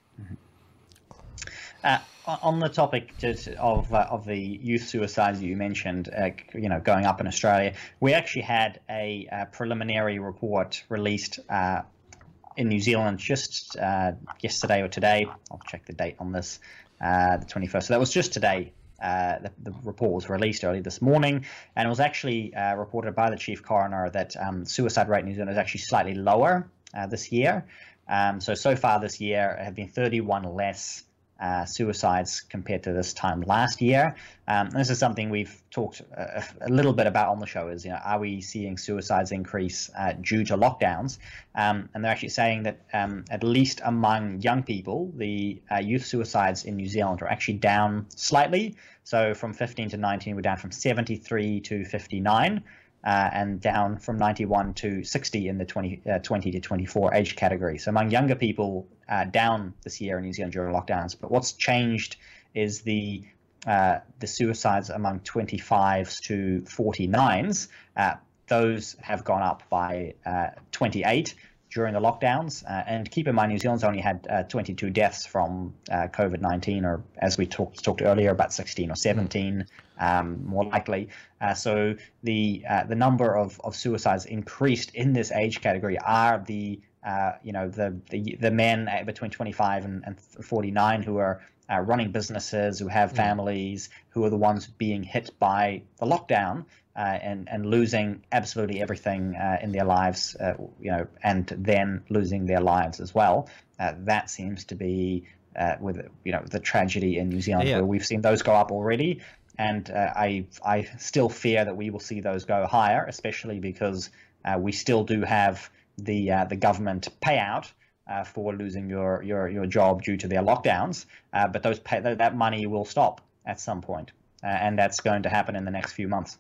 Uh, on the topic just of uh, of the youth suicides you mentioned, uh, you know, going up in Australia, we actually had a, a preliminary report released uh, in New Zealand just uh, yesterday or today. I'll check the date on this, uh, the twenty-first. So that was just today. Uh, the, the report was released early this morning, and it was actually uh, reported by the chief coroner that um, suicide rate in New Zealand is actually slightly lower uh, this year. Um, so, so far this year have been thirty-one less uh, suicides compared to this time last year. Um, and this is something we've talked a, a little bit about on the show is, you know, are we seeing suicides increase uh, due to lockdowns? Um, and they're actually saying that um, at least among young people, the uh, youth suicides in New Zealand are actually down slightly. So from fifteen to nineteen, we're down from seventy-three to fifty-nine. Uh, and down from ninety-one to sixty in the twenty, uh, twenty to twenty-four age category. So among younger people, uh, down this year in New Zealand during lockdowns. But what's changed is the uh, the suicides among twenty-fives to forty-nines. Uh, those have gone up by uh, twenty-eight during the lockdowns. Uh, and keep in mind, New Zealand's only had uh, twenty-two deaths from uh, COVID nineteen, or as we talked talked earlier, about sixteen or seventeen. Um, more likely. Uh, so the uh, the number of, of suicides increased in this age category are the uh, you know the, the the men between twenty-five and, and forty-nine who are uh, running businesses, who have families, who are the ones being hit by the lockdown uh, and and losing absolutely everything uh, in their lives, uh, you know, and then losing their lives as well. Uh, that seems to be uh, with you know the tragedy in New Zealand, yeah. where we've seen those go up already. And uh, I I still fear that we will see those go higher, especially because uh, we still do have the uh, the government payout uh, for losing your, your your job due to their lockdowns. Uh, but those pay, that money will stop at some point, uh, and that's going to happen in the next few months.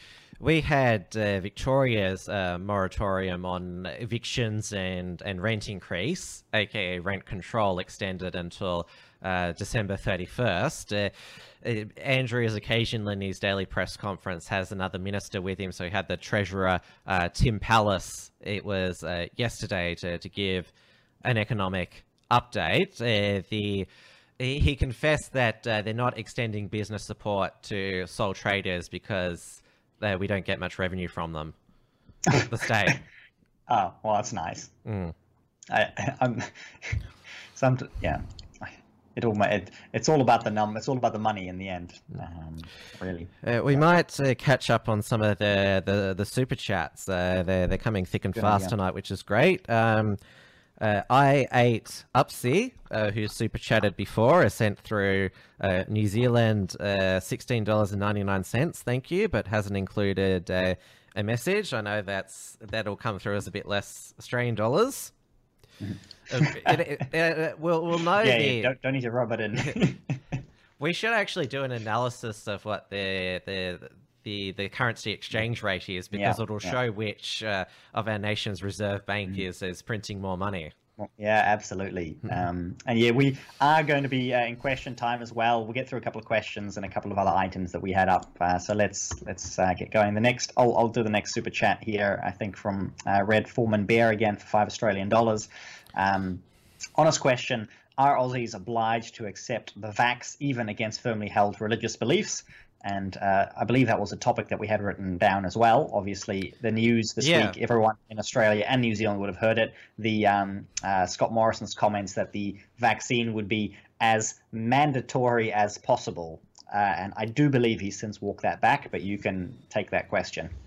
We had uh, Victoria's uh, moratorium on evictions and, and rent increase, aka rent control, extended until uh, December thirty-first. Uh, uh, Andrews occasionally in his daily press conference has another minister with him, so he had the Treasurer uh, Tim Pallas. It was uh, yesterday to, to give an economic update. Uh, the he confessed that uh, they're not extending business support to sole traders because Uh, we don't get much revenue from them, the state. Oh, well, that's nice. Mm. I, I'm, some, yeah, it all, it, it's all about the number. It's all about the money in the end, um, really. Uh, we might uh, catch up on some of the the, the super chats. Uh, they're they're coming thick and Good fast idea. tonight, which is great. Um, Uh, I eight Upsy, uh, who super chatted before, has sent through uh, New Zealand uh, sixteen dollars and ninety-nine cents. Thank you, but hasn't included uh, a message. I know that's that'll come through as a bit less Australian dollars. uh, it, it, it, we'll we'll know. Yeah, the, yeah don't, don't need to rub it in. We should actually do an analysis of what the the. The, the currency exchange rate is, because yeah, it'll yeah. show which uh, of our nation's reserve bank mm-hmm. is is printing more money. Yeah, absolutely. Mm-hmm. Um, and yeah, we are going to be uh, in question time as well. We'll get through a couple of questions and a couple of other items that we had up. Uh, so let's let's uh, get going. The next, I'll I'll do the next super chat here. I think from uh, Red Foreman Bear again for five Australian dollars. Um, honest question: are Aussies obliged to accept the vax even against firmly held religious beliefs? And uh, I believe that was a topic that we had written down as well. Obviously, the news this yeah. week, everyone in Australia and New Zealand would have heard it. The um, uh, Scott Morrison's comments that the vaccine would be as mandatory as possible. Uh, and I do believe he's since walked that back, but you can take that question.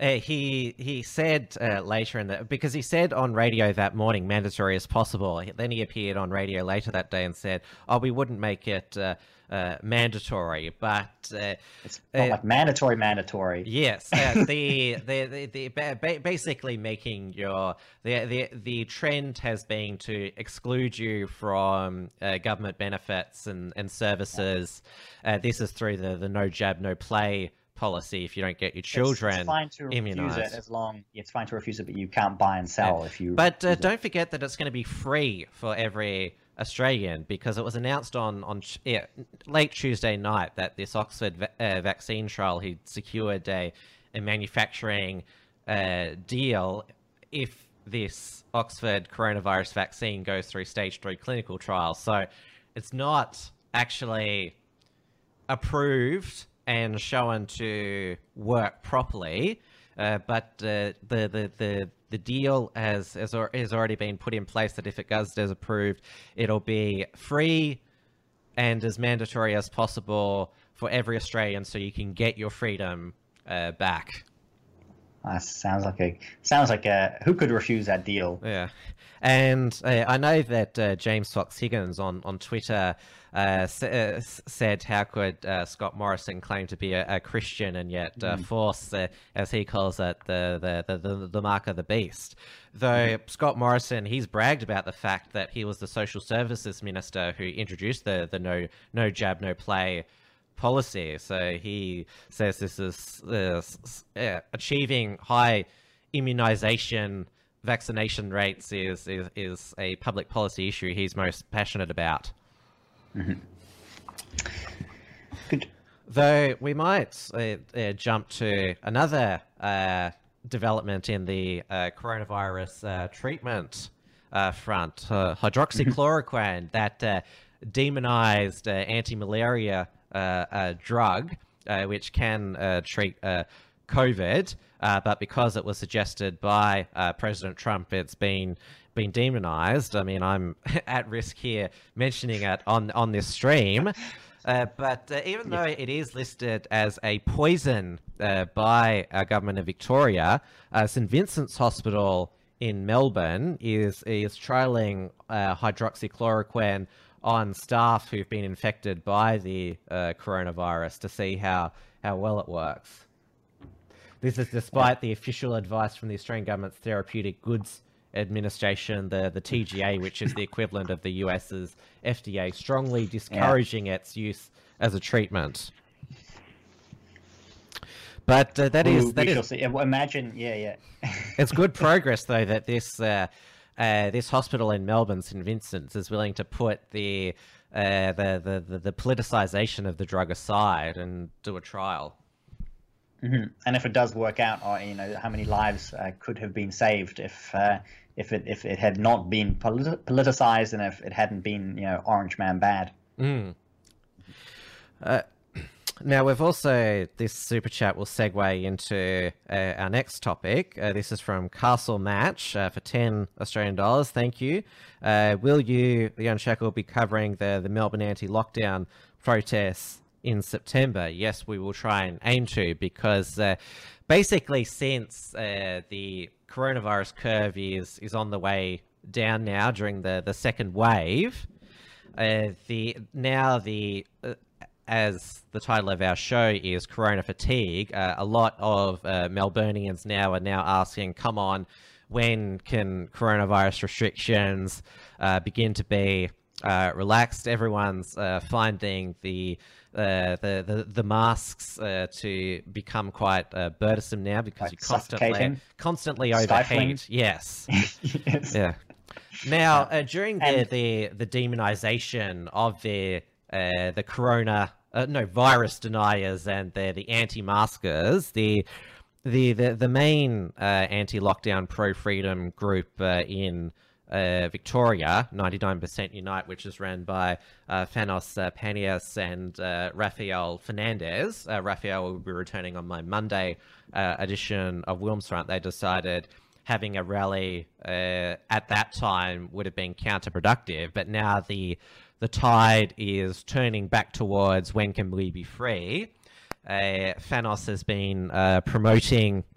Uh, he he said uh, later in the because he said on radio that morning mandatory as possible. Then he appeared on radio later that day and said, "Oh, we wouldn't make it uh, uh, mandatory, but uh, it's not uh, like mandatory, mandatory." Yes, uh, the, the the the the basically making your the the the trend has been to exclude you from uh, government benefits and and services. Uh, this is through the the no jab, no play policy. If you don't get your children it's, it's fine to immunized, refuse it as long it's fine to refuse it, but you can't buy and sell yeah. if you. But uh, don't forget that it's going to be free for every Australian, because it was announced on on yeah, late Tuesday night that this Oxford va uh, vaccine trial had secured a, a manufacturing uh, deal if this Oxford coronavirus vaccine goes through stage three clinical trials. So it's not actually approved and shown to work properly, uh, but uh, the, the the the deal has, has has already been put in place that if it does as approved, it'll be free and as mandatory as possible for every Australian, so you can get your freedom uh, back. That sounds like a sounds like a who could refuse that deal? Yeah, and uh, I know that uh, James Fox Higgins on on Twitter uh, uh, said, "How could uh, Scott Morrison claim to be a, a Christian and yet uh, mm. force, uh, as he calls it, the the the, the mark of the beast?" Though mm. Scott Morrison, he's bragged about the fact that he was the social services minister who introduced the the no no jab, no play policy. So he says this is uh, uh, achieving high immunization vaccination rates is, is is a public policy issue he's most passionate about. Mm-hmm. Good. Though we might uh, uh, jump to another uh, development in the uh, coronavirus uh, treatment uh, front, uh, hydroxychloroquine, that uh, demonized uh, anti-malaria Uh, a drug uh, which can uh, treat uh, COVID, uh, but because it was suggested by uh, President Trump, it's been been demonized. I mean, I'm at risk here mentioning it on on this stream, uh, but uh, even though it is listed as a poison uh, by our government of Victoria, uh, St Vincent's Hospital in Melbourne is is trialling uh, hydroxychloroquine on staff who've been infected by the uh, coronavirus to see how, how well it works. This is despite the official advice from the Australian government's Therapeutic Goods Administration, the, the T G A, which is the equivalent of the U S's F D A, strongly discouraging yeah. its use as a treatment. But uh, that is... Ooh, that we is shall see. Imagine, yeah, yeah. It's good progress, though, that this... Uh, Uh, this hospital in Melbourne, St Vincent's, is willing to put the, uh, the, the, the, the politicization of the drug aside and do a trial. Mm-hmm. And if it does work out, or you know, how many lives uh, could have been saved if uh, if it if it had not been polit politicized and if it hadn't been, you know, Orange Man bad. Mm. Uh, Now, we've also, this super chat will segue into uh, our next topic. Uh, this is from Castle Match uh, for ten Australian dollars. Thank you. Uh, will you, the Unshackled, be covering the, the Melbourne anti-lockdown protests in September? Yes, we will try and aim to, because uh, basically since uh, the coronavirus curve is, is on the way down now during the, the second wave, uh, the now the... Uh, as the title of our show is Corona Fatigue, uh, a lot of uh, Melburnians now are now asking, come on, when can coronavirus restrictions uh, begin to be uh, relaxed? Everyone's uh, finding the, uh, the the the masks uh, to become quite uh, burdensome now, because like you constantly constantly overheat. Yes. Yes. Yeah. Now, uh, during the, and... the the demonization of the uh, the corona. Uh, no, virus deniers and the the anti-maskers, the the the the main uh, anti-lockdown pro-freedom group uh, in uh, Victoria, ninety-nine percent Unite, which is run by uh, Fanos uh, Panias and uh, Rafael Fernandez. Uh, Rafael will be returning on my Monday uh, edition of Wilmsfront. They decided having a rally uh, at that time would have been counterproductive, but now the the tide is turning back towards when can we be free. Uh, Fanos has been uh, promoting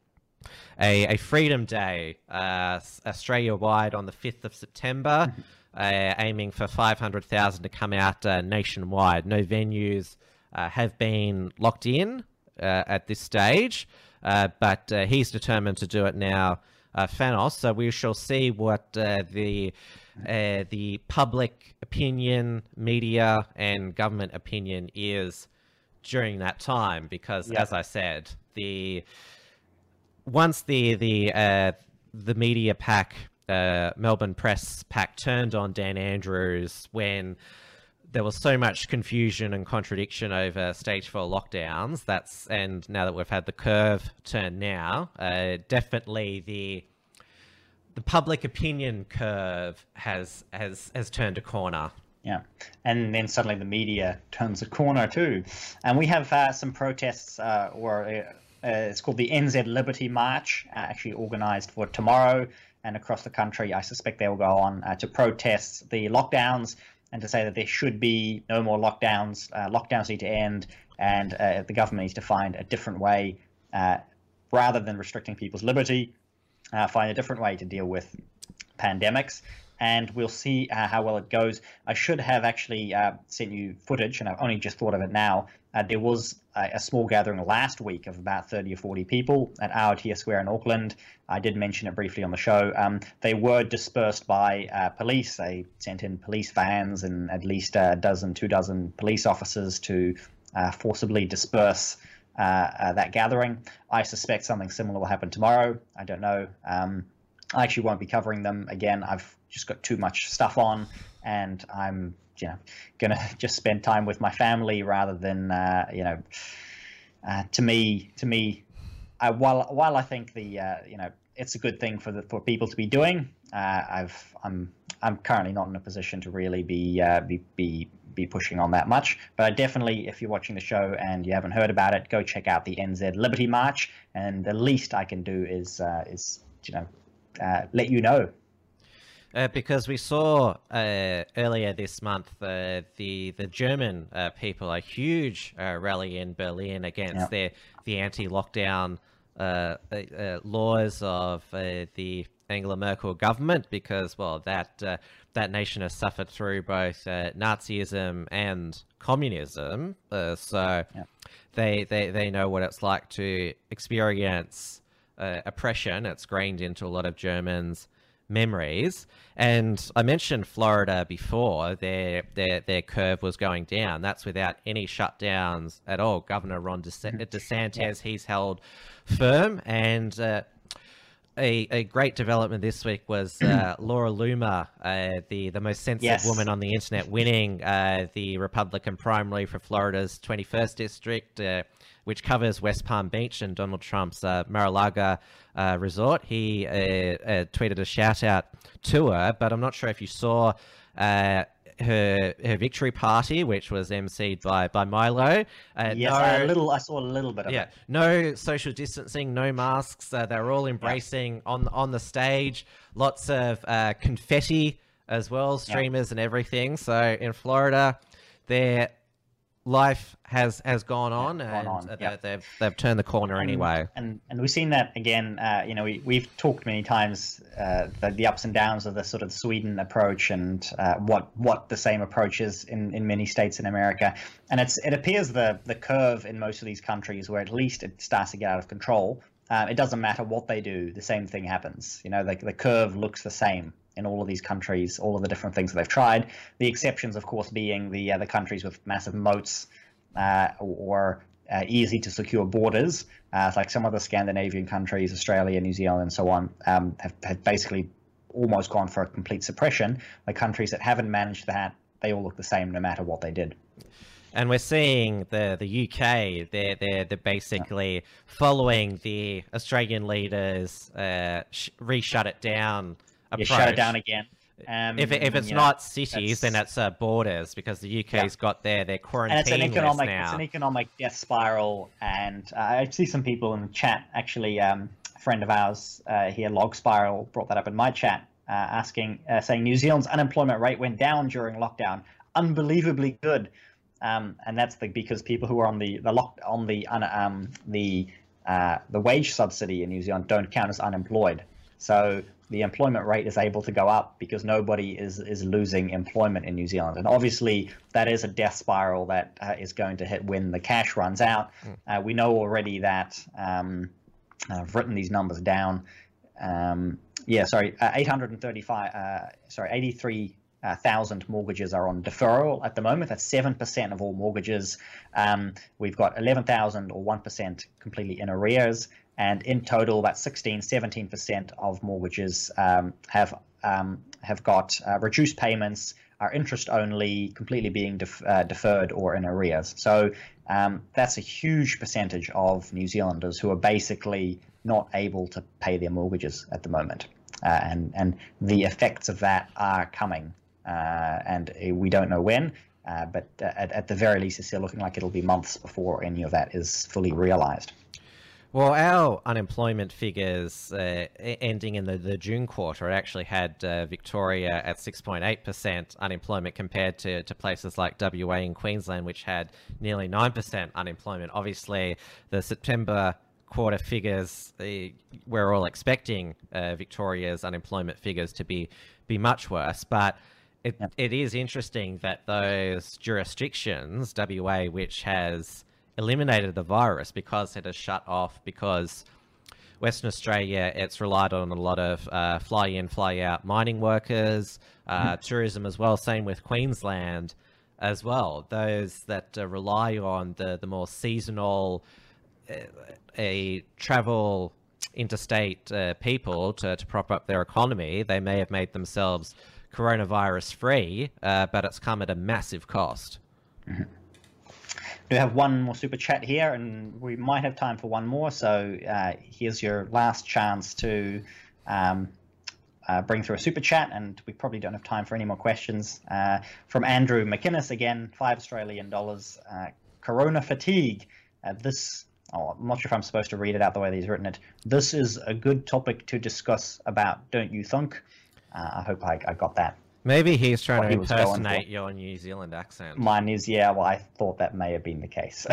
a, a Freedom Day, uh, Australia-wide on the fifth of September, uh, aiming for five hundred thousand to come out uh, nationwide. No venues uh, have been locked in uh, at this stage, uh, but uh, he's determined to do it now, uh, Thanos. So we shall see what uh, the uh, the public opinion, media, and government opinion is during that time, because yep. as I said, the once the the uh, the media pack, uh, Melbourne Press pack, turned on Dan Andrews when there was so much confusion and contradiction over stage four lockdowns. That's and now that we've had the curve turn now, uh, definitely the the public opinion curve has has has turned a corner. Yeah, and then suddenly the media turns a corner too, and we have uh, some protests, uh, or uh, it's called the N Z Liberty March, uh, actually organised for tomorrow and across the country. I suspect they will go on uh, to protest the lockdowns and to say that there should be no more lockdowns. Uh, lockdowns need to end, and uh, the government needs to find a different way, uh, rather than restricting people's liberty, uh, find a different way to deal with pandemics. And we'll see uh, how well it goes. I should have actually uh, sent you footage, and I've only just thought of it now. Uh, there was a, a small gathering last week of about thirty or forty people at Aotea Square in Auckland. I did mention it briefly on the show. Um, they were dispersed by uh, police. They sent in police vans and at least a dozen, two dozen police officers to uh, forcibly disperse uh, uh, that gathering. I suspect something similar will happen tomorrow. I don't know. Um, I actually won't be covering them again. I've just got too much stuff on, and I'm, you know, gonna just spend time with my family rather than, uh, you know, uh, to me, to me, I, while while I think the, uh, you know, it's a good thing for the for people to be doing. Uh, I've I'm I'm currently not in a position to really be uh, be be be pushing on that much, but I definitely, if you're watching the show and you haven't heard about it, go check out the N Z Liberty March, and the least I can do is uh, is you know. Uh, let you know. Uh, because we saw uh, earlier this month uh, the the German uh, people, a huge uh, rally in Berlin against yep. their the anti-lockdown uh, uh, laws of uh, the Angela Merkel government, because well that uh, that nation has suffered through both uh, Nazism and communism, uh, so yep. they, they they know what it's like to experience Uh, oppression. It's grained into a lot of Germans' memories. And I mentioned Florida before. Their their their curve was going down. That's without any shutdowns at all. Governor Ron DeSantis, DeSantis he's held firm. And uh, a a great development this week was uh, Laura Loomer, uh, the the most sensitive yes. woman on the internet, winning uh, the Republican primary for Florida's twenty-first district, Uh, which covers West Palm Beach and Donald Trump's uh, Mar-a-Lago uh, resort. He uh, uh, tweeted a shout out to her, but I'm not sure if you saw uh, her her victory party, which was emceed by by Milo. Uh, yes, no, a little. I saw a little bit of yeah, it. No social distancing, no masks. Uh, they were all embracing yeah. on on the stage. Lots of uh, confetti as well, streamers yeah. and everything. So in Florida, they're life has has gone on, yeah, and on. They, Yeah. they've they've turned the corner and, anyway. And and we've seen that again. Uh, you know, we we've talked many times uh, the, the ups and downs of the sort of Sweden approach, and uh, what what the same approach is in, in many states in America. And it's it appears the the curve in most of these countries, where at least it starts to get out of control. Uh, it doesn't matter what they do, the same thing happens. You know, the the curve looks the same in all of these countries, all of the different things that they've tried. The exceptions, of course, being the uh, the countries with massive moats uh, or uh, easy to secure borders, uh, like some of the Scandinavian countries, Australia, New Zealand, and so on, um, have, have basically almost gone for a complete suppression. The countries that haven't managed that, they all look the same no matter what they did. And we're seeing the the U K, they're, they're, they're basically following the Australian leaders uh, sh re-shut it down approach. You shut it down again. Um, if, if it's yeah, not cities, then it's uh, borders, because the U K's yeah. got their, their quarantine and it's an economic, now. It's an economic death spiral, and uh, I see some people in the chat, actually, um, a friend of ours uh, here, Log Spiral, brought that up in my chat, uh, asking, uh, saying New Zealand's unemployment rate went down during lockdown. Unbelievably good. Um, and that's the, because people who are on the, the lock on the, um, the uh, the wage subsidy in New Zealand don't count as unemployed. So the employment rate is able to go up because nobody is, is losing employment in New Zealand. And obviously, that is a death spiral that uh, is going to hit when the cash runs out. Mm. Uh, we know already that, um, I've written these numbers down. Um, yeah, sorry, uh, eight hundred thirty-five, uh, sorry, eighty-three thousand mortgages are on deferral at the moment. That's seven percent of all mortgages. Um, we've got eleven thousand or one percent completely in arrears. And in total, about sixteen, seventeen percent of mortgages um, have um, have got uh, reduced payments, are interest only, completely being def uh, deferred or in arrears. So um, that's a huge percentage of New Zealanders who are basically not able to pay their mortgages at the moment. Uh, and, and the effects of that are coming. Uh, and we don't know when, uh, but at, at the very least, it's still looking like it'll be months before any of that is fully realized. Well, our unemployment figures uh, ending in the, the June quarter actually had uh, Victoria at six point eight percent unemployment compared to, to places like W A and Queensland, which had nearly nine percent unemployment. Obviously, the September quarter figures, uh, we're all expecting uh, Victoria's unemployment figures to be, be much worse, but it, yep. it is interesting that those jurisdictions, W A, which has eliminated the virus because it has shut off, because Western Australia, it's relied on a lot of uh, fly in, fly out mining workers, uh, mm. tourism as well. Same with Queensland as well. Those that uh, rely on the, the more seasonal uh, a travel interstate uh, people to, to prop up their economy, they may have made themselves coronavirus free, uh, but it's come at a massive cost. Mm-hmm. We have one more super chat here, and we might have time for one more. So uh, here's your last chance to um, uh, bring through a super chat, and we probably don't have time for any more questions. Uh, from Andrew McInnes again, five Australian dollars. Uh, Corona fatigue. Uh, this, oh, I'm not sure if I'm supposed to read it out the way he's written it. This is a good topic to discuss about, don't you think? Uh, I hope I, I got that. Maybe he's trying to impersonate your New Zealand accent. Mine is, yeah, well, I thought that may have been the case.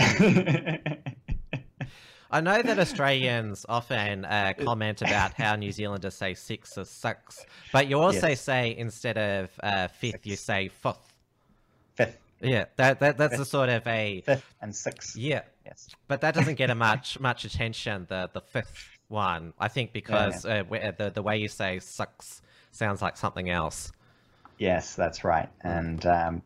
I know that Australians often uh, comment about how New Zealanders say six or six, but you also yes. say instead of uh, fifth, six. You say fifth. Fifth. Yeah, that, that that's fifth. a sort of a... Fifth and six. Yeah, yes. But that doesn't get a much much attention, the, the fifth one, I think, because yeah, yeah. Uh, the, the way you say six sounds like something else. Yes, that's right. And, um,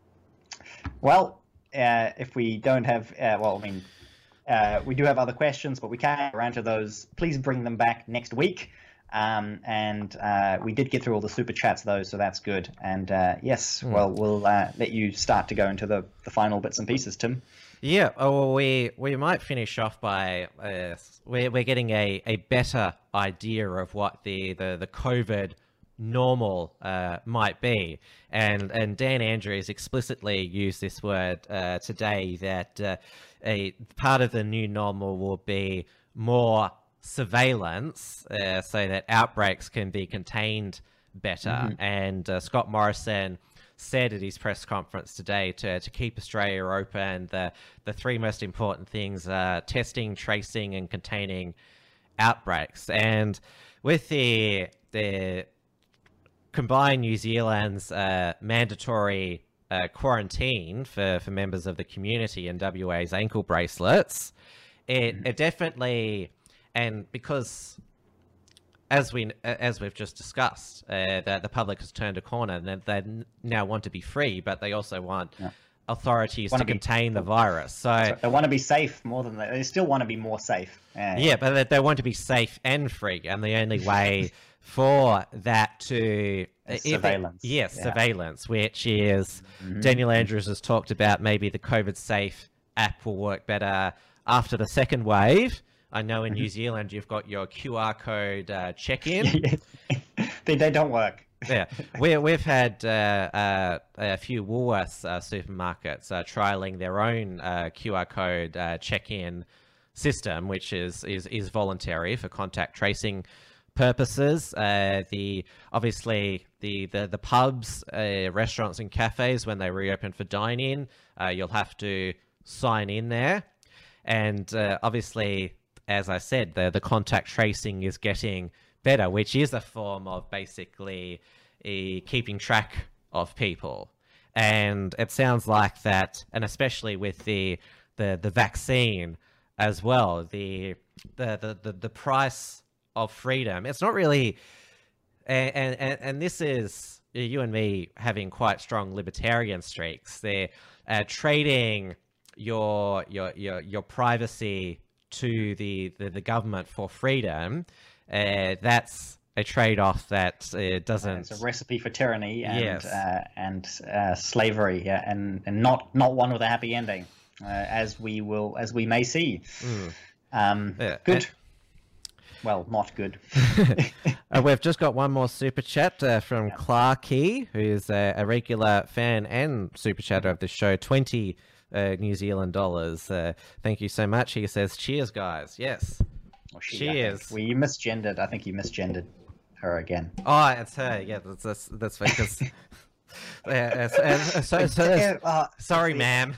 well, uh, if we don't have, uh, well, I mean, uh, we do have other questions, but we can't get around to those. Please bring them back next week. Um, and uh, we did get through all the super chats, though, so that's good. And, uh, yes, mm. well, we'll uh, let you start to go into the, the final bits and pieces, Tim. Yeah, oh, well, we, we might finish off by, uh, we're, we're getting a, a better idea of what the, the, the COVID normal uh, might be, and and Dan Andrews explicitly used this word uh, today, that uh, a part of the new normal will be more surveillance, uh, so that outbreaks can be contained better. Mm-hmm. And uh, Scott Morrison said at his press conference today to to keep Australia open, the the three most important things are testing, tracing, and containing outbreaks. And with the the combine New Zealand's uh, mandatory uh, quarantine for, for members of the community and W A's ankle bracelets, it, it definitely, and because as we as we've just discussed, uh, that the public has turned a corner, and they now want to be free, but they also want yeah. authorities to be, contain the virus. So they want to be safe more than they, they still want to be more safe. Yeah, yeah, but they, they want to be safe and free, and the only way for that to surveillance, it, yes, yeah. surveillance, which is mm-hmm. Daniel Andrews has talked about, maybe the COVID Safe app will work better after the second wave. I know in mm-hmm. New Zealand you've got your Q R code uh, check-in. they, they don't work. Yeah, we, we've had uh, uh, a few Woolworths uh, supermarkets uh, trialing their own uh, Q R code uh, check-in system, which is, is, is voluntary for contact tracing purposes. Uh, the obviously the the the pubs, uh, restaurants, and cafes, when they reopen for dine-in, uh, you'll have to sign in there, and uh, obviously as I said, the, the contact tracing is getting better, which is a form of basically uh, keeping track of people. And it sounds like that, and especially with the the, the vaccine as well, the, the, the, the, the price of freedom, it's not really, and, and, and this is you and me having quite strong libertarian streaks. They're uh, trading your, your, your, your privacy to the, the, the government for freedom. Uh, that's a trade-off that uh, doesn't. It's a recipe for tyranny and yes. uh, and uh, slavery, yeah, and and not not one with a happy ending, uh, as we will as we may see. Mm. Um, yeah. Good. And well, not good. uh, we've just got one more super chat uh, from yeah. Clarky, who's a, a regular fan and super chatter of the show. Twenty uh, New Zealand dollars. Uh, thank you so much. He says, "Cheers, guys." Yes. Well, she, Cheers. Well, you misgendered. I think you misgendered her again. Oh, it's her. Yeah, that's that's, that's because. yeah, so, so, so, uh, sorry, ma'am.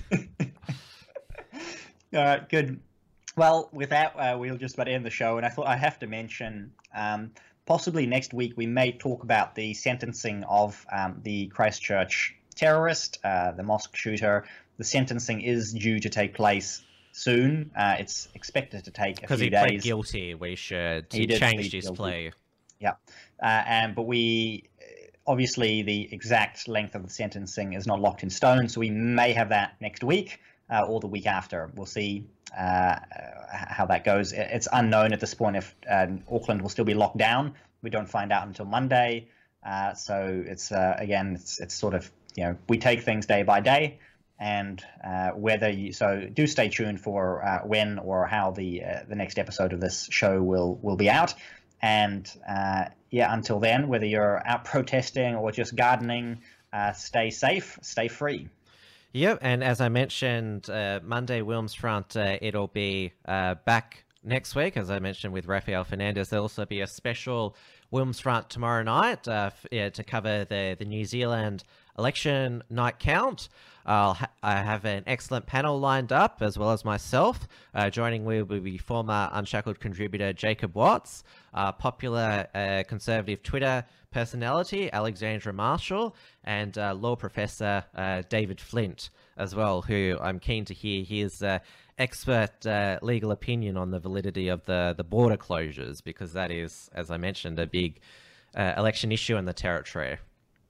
All right, good. Well, with that, uh, we'll just about end the show. And I thought I have to mention, um, possibly next week we may talk about the sentencing of um, the Christchurch terrorist, uh, the mosque shooter. The sentencing is due to take place soon. Uh, it's expected to take a few days. Because he pled guilty, we should. He, he changed his guilty. plea. Yeah, uh, and but we obviously the exact length of the sentencing is not locked in stone, so we may have that next week uh, or the week after. We'll see uh, how that goes. It's unknown at this point if uh, Auckland will still be locked down. We don't find out until Monday. Uh, so it's uh, again, it's it's sort of, you know, we take things day by day. And uh, whether you so do stay tuned for uh, when or how the uh, the next episode of this show will will be out. And uh, yeah, until then, whether you're out protesting or just gardening, uh, stay safe, stay free. Yep, and as I mentioned, uh, Monday Wilmsfront, uh, it'll be uh, back next week, as I mentioned with Rafael Fernandez. There'll also be a special Wilmsfront tomorrow night uh, f- yeah, to cover the the New Zealand election night count. I'll ha- I have an excellent panel lined up, as well as myself. Uh, joining me will be former Unshackled contributor Jacob Watts, uh, popular uh, conservative Twitter personality Alexandra Marshall, and uh, law professor uh, David Flint as well, who I'm keen to hear his uh, expert uh, legal opinion on the validity of the, the border closures, because that is, as I mentioned, a big uh, election issue in the territory.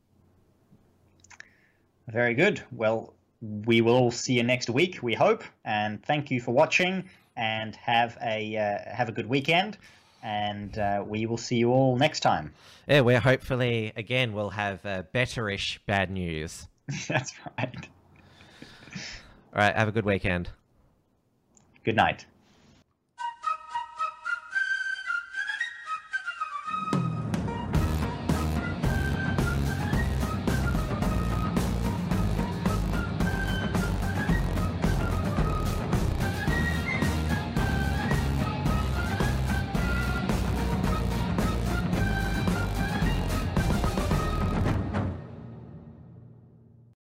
Very good. Well, we will all see you next week, we hope. And thank you for watching, and have a uh, have a good weekend. And uh, we will see you all next time. Yeah, we're hopefully, again, we'll have uh, better-ish bad news. That's right. All right, have a good weekend. Good night.